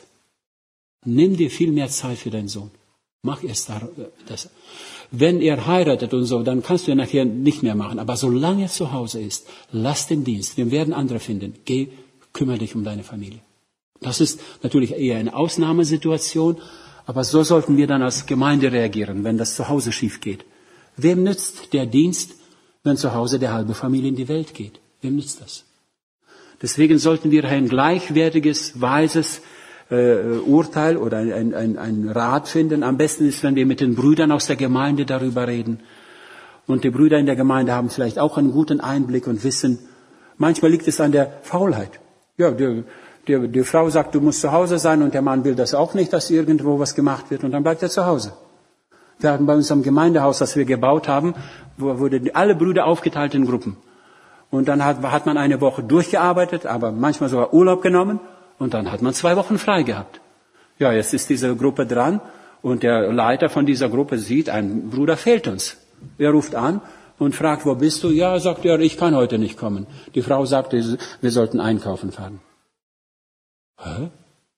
Nimm dir viel mehr Zeit für deinen Sohn. Mach erst das. Wenn er heiratet und so, dann kannst du ja nachher nicht mehr machen. Aber solange er zu Hause ist, lass den Dienst. Wir werden andere finden. Geh, kümmere dich um deine Familie. Das ist natürlich eher eine Ausnahmesituation, aber so sollten wir dann als Gemeinde reagieren, wenn das zu Hause schief geht. Wem nützt der Dienst, wenn zu Hause der halbe Familie in die Welt geht? Wem nützt das? Deswegen sollten wir ein gleichwertiges, weises äh, Urteil oder ein, ein, ein Rat finden. Am besten ist, wenn wir mit den Brüdern aus der Gemeinde darüber reden. Und die Brüder in der Gemeinde haben vielleicht auch einen guten Einblick und wissen, manchmal liegt es an der Faulheit. Ja, die, die, die Frau sagt, du musst zu Hause sein und der Mann will das auch nicht, dass irgendwo was gemacht wird und dann bleibt er zu Hause. Wir hatten bei uns am Gemeindehaus, das wir gebaut haben, wo wurden alle Brüder aufgeteilt in Gruppen. Und dann hat, hat man eine Woche durchgearbeitet, aber manchmal sogar Urlaub genommen und dann hat man zwei Wochen frei gehabt. Ja, jetzt ist diese Gruppe dran und der Leiter von dieser Gruppe sieht, ein Bruder fehlt uns. Er ruft an und fragt, wo bist du? Ja, sagt er, ich kann heute nicht kommen. Die Frau sagt, wir sollten einkaufen fahren. Hä?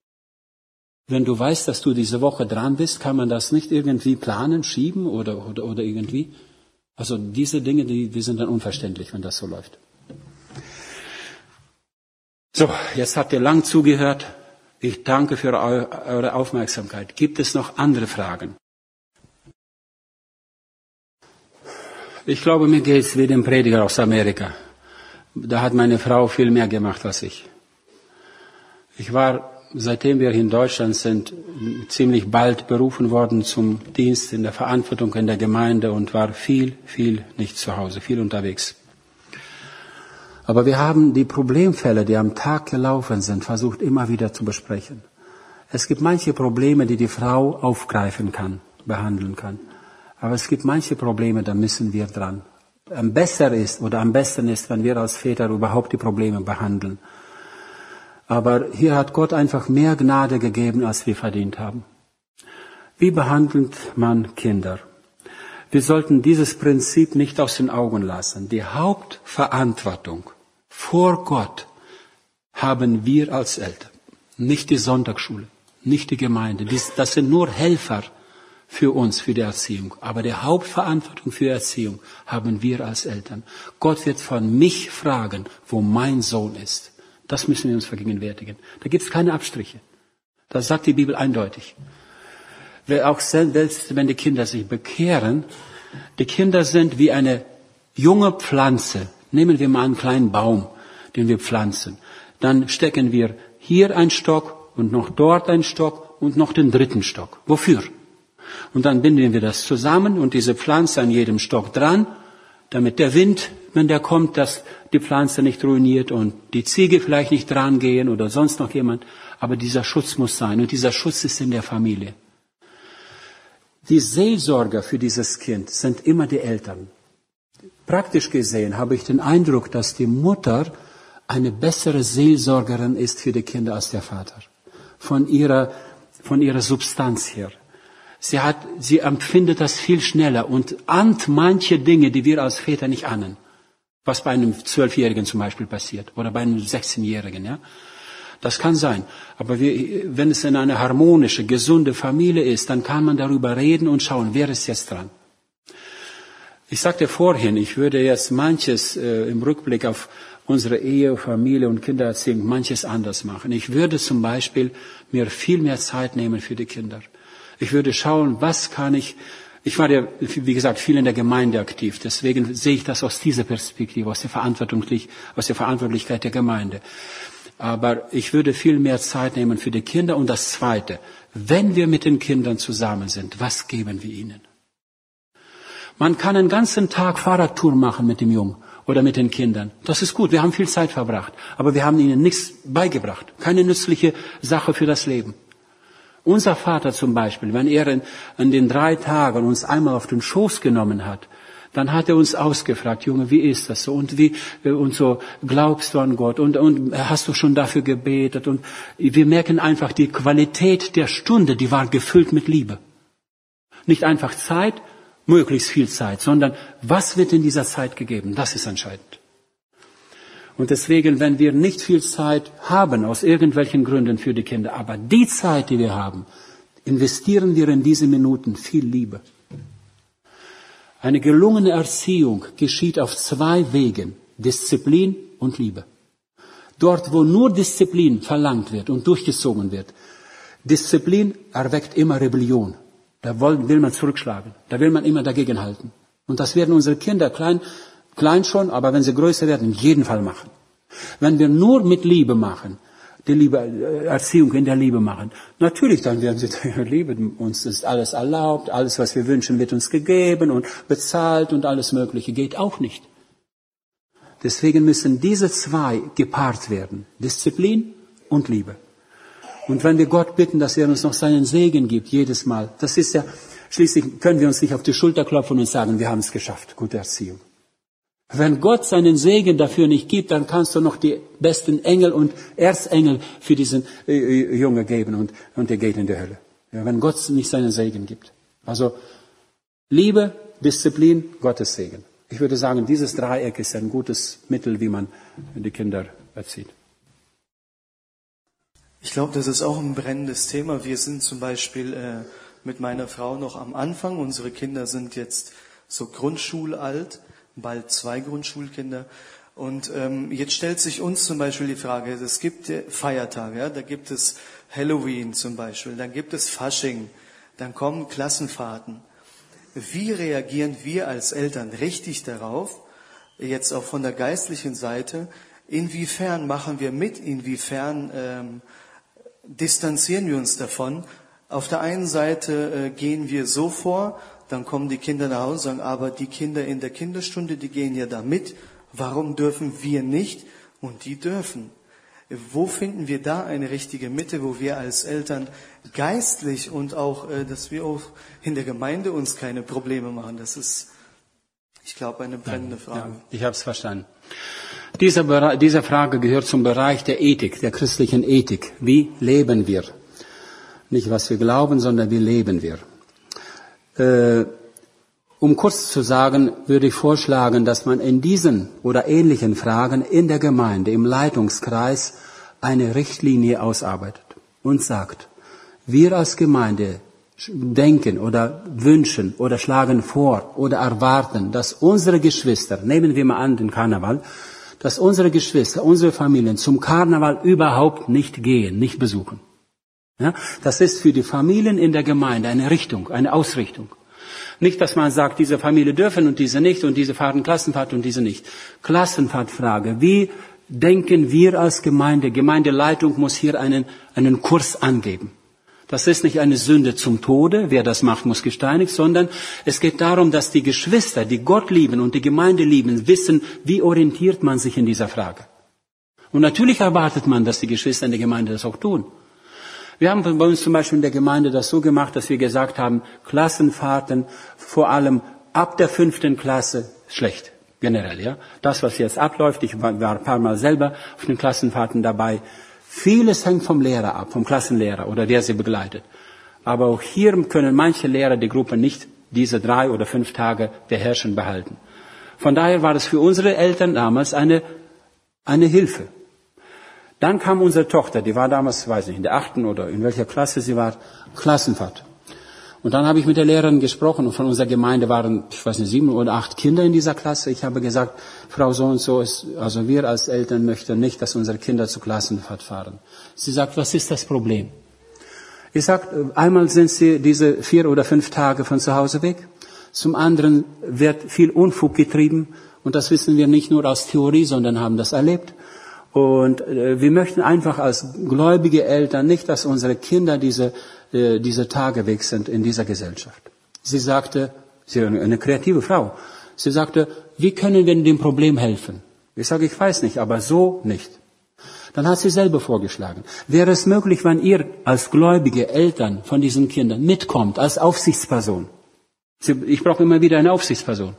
Wenn du weißt, dass du diese Woche dran bist, kann man das nicht irgendwie planen, schieben oder, oder, oder irgendwie? Also diese Dinge, die, die sind dann unverständlich, wenn das so läuft. So, jetzt habt ihr lang zugehört. Ich danke für eure Aufmerksamkeit. Gibt es noch andere Fragen? Ich glaube, mir geht es wie dem Prediger aus Amerika. Da hat meine Frau viel mehr gemacht als ich. Ich war, seitdem wir hier in Deutschland sind, ziemlich bald berufen worden zum Dienst in der Verantwortung in der Gemeinde und war viel, viel nicht zu Hause, viel unterwegs. Aber wir haben die Problemfälle, die am Tag gelaufen sind, versucht immer wieder zu besprechen. Es gibt manche Probleme, die die Frau aufgreifen kann, behandeln kann. Aber es gibt manche Probleme, da müssen wir dran. Am besser ist oder am besten ist, wenn wir als Väter überhaupt die Probleme behandeln. Aber hier hat Gott einfach mehr Gnade gegeben, als wir verdient haben. Wie behandelt man Kinder? Wir sollten dieses Prinzip nicht aus den Augen lassen. Die Hauptverantwortung vor Gott haben wir als Eltern. Nicht die Sonntagsschule, nicht die Gemeinde. Das sind nur Helfer für uns, für die Erziehung. Aber die Hauptverantwortung für die Erziehung haben wir als Eltern. Gott wird von mich fragen, wo mein Sohn ist. Das müssen wir uns vergegenwärtigen. Da gibt es keine Abstriche. Das sagt die Bibel eindeutig. Auch selbst wenn die Kinder sich bekehren, die Kinder sind wie eine junge Pflanze. Nehmen wir mal einen kleinen Baum, den wir pflanzen. Dann stecken wir hier einen Stock und noch dort einen Stock und noch den dritten Stock. Wofür? Und dann binden wir das zusammen und diese Pflanze an jedem Stock dran, damit der Wind wenn der kommt, dass die Pflanze nicht ruiniert und die Ziege vielleicht nicht dran gehen oder sonst noch jemand. Aber dieser Schutz muss sein und dieser Schutz ist in der Familie. Die Seelsorger für dieses Kind sind immer die Eltern. Praktisch gesehen habe ich den Eindruck, dass die Mutter eine bessere Seelsorgerin ist für die Kinder als der Vater. Von ihrer, von ihrer Substanz her. Sie hat, sie empfindet das viel schneller und ahnt manche Dinge, die wir als Väter nicht ahnen. Was bei einem Zwölfjährigen zum Beispiel passiert oder bei einem Sechzehnjährigen, ja. Das kann sein. Aber wir, wenn es in eine harmonische, gesunde Familie ist, dann kann man darüber reden und schauen, wer ist jetzt dran. Ich sagte vorhin, ich würde jetzt manches äh, im Rückblick auf unsere Ehe, Familie und Kindererziehung manches anders machen. Ich würde zum Beispiel mir viel mehr Zeit nehmen für die Kinder. Ich würde schauen, was kann ich, ich war ja, wie gesagt, viel in der Gemeinde aktiv, deswegen sehe ich das aus dieser Perspektive, aus der Verantwortlich, aus der Verantwortlichkeit der Gemeinde. Aber ich würde viel mehr Zeit nehmen für die Kinder. Und das Zweite, wenn wir mit den Kindern zusammen sind, was geben wir ihnen? Man kann einen ganzen Tag Fahrradtour machen mit dem Jungen oder mit den Kindern. Das ist gut, wir haben viel Zeit verbracht. Aber wir haben ihnen nichts beigebracht. Keine nützliche Sache für das Leben. Unser Vater zum Beispiel, wenn er in, in den drei Tagen uns einmal auf den Schoß genommen hat, dann hat er uns ausgefragt, Junge, wie ist das so? Und wie, und so, glaubst du an Gott? Und, und hast du schon dafür gebetet? Und wir merken einfach, die Qualität der Stunde, die war gefüllt mit Liebe. Nicht einfach Zeit, möglichst viel Zeit, sondern was wird in dieser Zeit gegeben? Das ist entscheidend. Und deswegen, wenn wir nicht viel Zeit haben, aus irgendwelchen Gründen für die Kinder, aber die Zeit, die wir haben, investieren wir in diese Minuten viel Liebe. Eine gelungene Erziehung geschieht auf zwei Wegen, Disziplin und Liebe. Dort, wo nur Disziplin verlangt wird und durchgezogen wird, Disziplin erweckt immer Rebellion. Da will man zurückschlagen, da will man immer dagegenhalten. Und das werden unsere Kinder klein, klein schon, aber wenn sie größer werden, in jedem Fall machen. Wenn wir nur mit Liebe machen, die Liebe, Erziehung in der Liebe machen, natürlich dann werden sie lieben. Uns ist alles erlaubt, alles, was wir wünschen, wird uns gegeben und bezahlt und alles Mögliche geht auch nicht. Deswegen müssen diese zwei gepaart werden, Disziplin und Liebe. Und wenn wir Gott bitten, dass er uns noch seinen Segen gibt, jedes Mal, das ist ja, schließlich können wir uns nicht auf die Schulter klopfen und sagen, wir haben es geschafft, gute Erziehung. Wenn Gott seinen Segen dafür nicht gibt, dann kannst du noch die besten Engel und Erzengel für diesen äh, Junge geben und, und der geht in die Hölle. Ja, wenn Gott nicht seinen Segen gibt. Also Liebe, Disziplin, Gottes Segen. Ich würde sagen, dieses Dreieck ist ein gutes Mittel, wie man die Kinder erzieht. Ich glaube, das ist auch ein brennendes Thema. Wir sind zum Beispiel äh, mit meiner Frau noch am Anfang. Unsere Kinder sind jetzt so grundschulalt. Bald zwei Grundschulkinder. Und ähm, jetzt stellt sich uns zum Beispiel die Frage, es gibt Feiertage, ja, da gibt es Halloween zum Beispiel, dann gibt es Fasching, dann kommen Klassenfahrten. Wie reagieren wir als Eltern richtig darauf, jetzt auch von der geistlichen Seite, inwiefern machen wir mit, inwiefern ähm, distanzieren wir uns davon? Auf der einen Seite äh, gehen wir so vor, dann kommen die Kinder nach Hause und sagen, aber die Kinder in der Kinderstunde, die gehen ja da mit. Warum dürfen wir nicht? Und die dürfen. Wo finden wir da eine richtige Mitte, wo wir als Eltern geistlich und auch, dass wir auch in der Gemeinde uns keine Probleme machen? Das ist, ich glaube, eine brennende Frage. Ja, ich habe es verstanden. Diese, diese Frage gehört zum Bereich der Ethik, der christlichen Ethik. Wie leben wir? Nicht, was wir glauben, sondern wie leben wir? Äh, um kurz zu sagen, würde ich vorschlagen, dass man in diesen oder ähnlichen Fragen in der Gemeinde, im Leitungskreis, eine Richtlinie ausarbeitet und sagt, wir als Gemeinde denken oder wünschen oder schlagen vor oder erwarten, dass unsere Geschwister, nehmen wir mal an den Karneval, dass unsere Geschwister, unsere Familien zum Karneval überhaupt nicht gehen, nicht besuchen. Ja, das ist für die Familien in der Gemeinde eine Richtung, eine Ausrichtung. Nicht, dass man sagt, diese Familie dürfen und diese nicht und diese fahren Klassenfahrt und diese nicht. Klassenfahrtfrage. Wie denken wir als Gemeinde? Gemeindeleitung muss hier einen, einen Kurs angeben. Das ist nicht eine Sünde zum Tode, wer das macht, muss gesteinigt, sondern es geht darum, dass die Geschwister, die Gott lieben und die Gemeinde lieben, wissen, wie orientiert man sich in dieser Frage. Und natürlich erwartet man, dass die Geschwister in der Gemeinde das auch tun. Wir haben bei uns zum Beispiel in der Gemeinde das so gemacht, dass wir gesagt haben, Klassenfahrten vor allem ab der fünften Klasse schlecht, generell, ja. Das, was jetzt abläuft, ich war ein paar Mal selber auf den Klassenfahrten dabei. Vieles hängt vom Lehrer ab, vom Klassenlehrer oder der sie begleitet. Aber auch hier können manche Lehrer die Gruppe nicht diese drei oder fünf Tage beherrschen behalten. Von daher war das für unsere Eltern damals eine, eine Hilfe. Dann kam unsere Tochter, die war damals, weiß nicht, in der achten oder in welcher Klasse sie war, Klassenfahrt. Und dann habe ich mit der Lehrerin gesprochen und von unserer Gemeinde waren, ich weiß nicht, sieben oder acht Kinder in dieser Klasse. Ich habe gesagt, Frau so und so ist, also wir als Eltern möchten nicht, dass unsere Kinder zur Klassenfahrt fahren. Sie sagt, was ist das Problem? Ich sage, einmal sind sie diese vier oder fünf Tage von zu Hause weg. Zum anderen wird viel Unfug getrieben. Und das wissen wir nicht nur aus Theorie, sondern haben das erlebt. Und äh, wir möchten einfach als gläubige Eltern nicht, dass unsere Kinder diese, äh, diese Tage weg sind in dieser Gesellschaft. Sie sagte, sie war eine kreative Frau, sie sagte, wie können wir dem Problem helfen? Ich sage, ich weiß nicht, aber so nicht. Dann hat sie selber vorgeschlagen, wäre es möglich, wenn ihr als gläubige Eltern von diesen Kindern mitkommt, als Aufsichtsperson? Sie, ich brauche immer wieder eine Aufsichtsperson.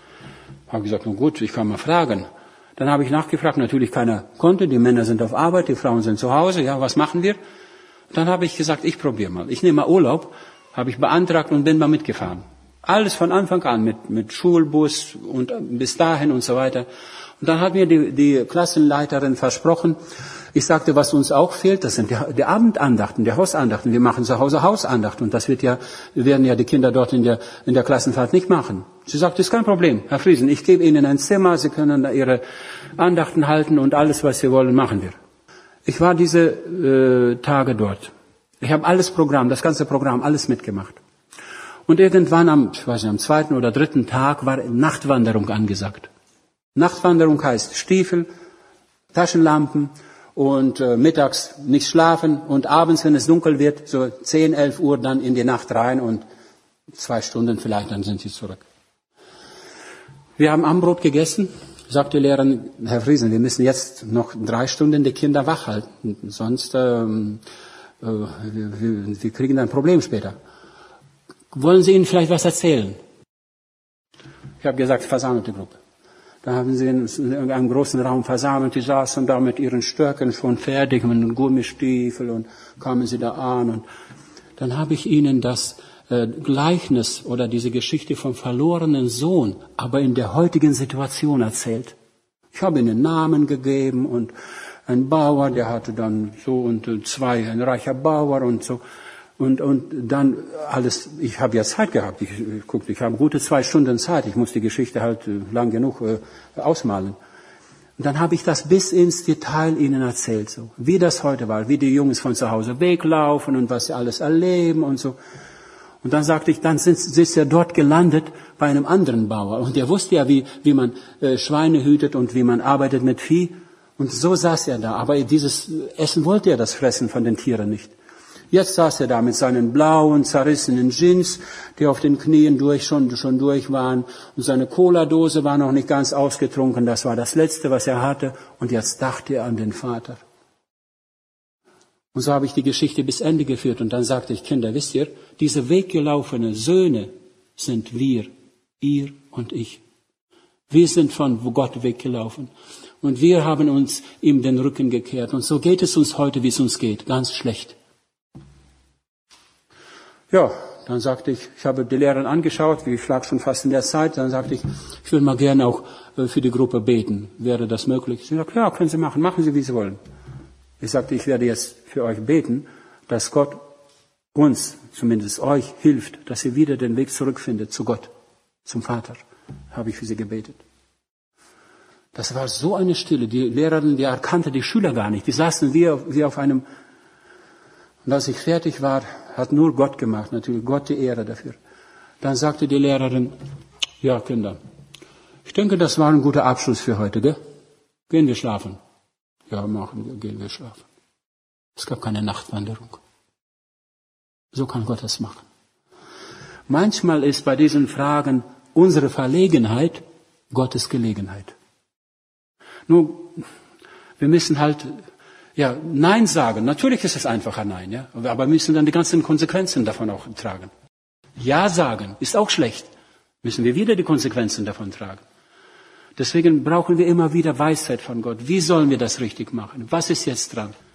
Ich habe gesagt, nun gut, ich kann mal fragen. Dann habe ich nachgefragt, natürlich keiner konnte, die Männer sind auf Arbeit, die Frauen sind zu Hause, ja, was machen wir? Dann habe ich gesagt, ich probiere mal. Ich nehme mal Urlaub, habe ich beantragt und bin mal mitgefahren. Alles von Anfang an, mit, mit Schulbus und bis dahin und so weiter. Und dann hat mir die, die Klassenleiterin versprochen, ich sagte, was uns auch fehlt, das sind die, die Abendandachten, die Hausandachten. Wir machen zu Hause Hausandachten und das wird ja, werden ja die Kinder dort in der, in der Klassenfahrt nicht machen. Sie sagte, ist kein Problem, Herr Friesen, ich gebe Ihnen ein Zimmer, Sie können da Ihre Andachten halten und alles, was Sie wollen, machen wir. Ich war diese äh, Tage dort. Ich habe alles Programm, das ganze Programm, alles mitgemacht. Und irgendwann am, ich weiß nicht, am zweiten oder dritten Tag war Nachtwanderung angesagt. Nachtwanderung heißt Stiefel, Taschenlampen und äh, mittags nicht schlafen und abends, wenn es dunkel wird, so zehn, elf Uhr dann in die Nacht rein und zwei Stunden vielleicht, dann sind sie zurück. Wir haben Abendbrot gegessen, sagte die Lehrerin, Herr Friesen, wir müssen jetzt noch drei Stunden die Kinder wach halten, sonst ähm, äh, wir, wir, wir kriegen ein Problem später. Wollen Sie ihnen vielleicht was erzählen? Ich habe gesagt, versammelte Gruppe. Da haben sie in einem großen Raum versammelt, die saßen da mit ihren Stöcken schon fertig, mit einem Gummistiefel und kamen sie da an. Und dann habe ich ihnen das äh, Gleichnis oder diese Geschichte vom verlorenen Sohn, aber in der heutigen Situation erzählt. Ich habe ihnen Namen gegeben und ein Bauer, der hatte dann so und zwei, ein reicher Bauer und so. Und, und dann alles, ich habe ja Zeit gehabt, ich, ich, guck, ich habe gute zwei Stunden Zeit, ich muss die Geschichte halt äh, lang genug äh, ausmalen. Und dann habe ich das bis ins Detail ihnen erzählt, so wie das heute war, wie die Jungs von zu Hause weglaufen und was sie alles erleben und so. Und dann sagte ich, dann sind, sind sie ja dort gelandet bei einem anderen Bauer. Und der wusste ja, wie, wie man äh, Schweine hütet und wie man arbeitet mit Vieh. Und so saß er da, aber dieses Essen wollte er, das Fressen von den Tieren nicht. Jetzt saß er da mit seinen blauen, zerrissenen Jeans, die auf den Knien durch, schon, schon durch waren. Und seine Cola-Dose war noch nicht ganz ausgetrunken. Das war das Letzte, was er hatte. Und jetzt dachte er an den Vater. Und so habe ich die Geschichte bis Ende geführt. Und dann sagte ich, Kinder, wisst ihr, diese weggelaufenen Söhne sind wir, ihr und ich. Wir sind von Gott weggelaufen. Und wir haben uns ihm den Rücken gekehrt. Und so geht es uns heute, wie es uns geht. Ganz schlecht. Ja, dann sagte ich, ich habe die Lehrerin angeschaut, ich lag schon fast in der Zeit, dann sagte ich, ich will mal gerne auch für die Gruppe beten. Wäre das möglich? Sie sagte, ja, können Sie machen, machen Sie, wie Sie wollen. Ich sagte, ich werde jetzt für euch beten, dass Gott uns, zumindest euch, hilft, dass ihr wieder den Weg zurückfindet zu Gott, zum Vater. Habe ich für sie gebetet. Das war so eine Stille. Die Lehrerin, die erkannte die Schüler gar nicht. Die saßen wie auf, wie auf einem... Und als ich fertig war, hat nur Gott gemacht, natürlich Gott die Ehre dafür. Dann sagte die Lehrerin, ja Kinder, ich denke, das war ein guter Abschluss für heute, gell? Gehen wir schlafen. Ja, machen wir, gehen wir schlafen. Es gab keine Nachtwanderung. So kann Gott das machen. Manchmal ist bei diesen Fragen unsere Verlegenheit Gottes Gelegenheit. Nur, wir müssen halt, ja, Nein sagen. Natürlich ist es einfacher Nein, ja. Aber wir müssen dann die ganzen Konsequenzen davon auch tragen. Ja sagen ist auch schlecht. Müssen wir wieder die Konsequenzen davon tragen. Deswegen brauchen wir immer wieder Weisheit von Gott. Wie sollen wir das richtig machen? Was ist jetzt dran?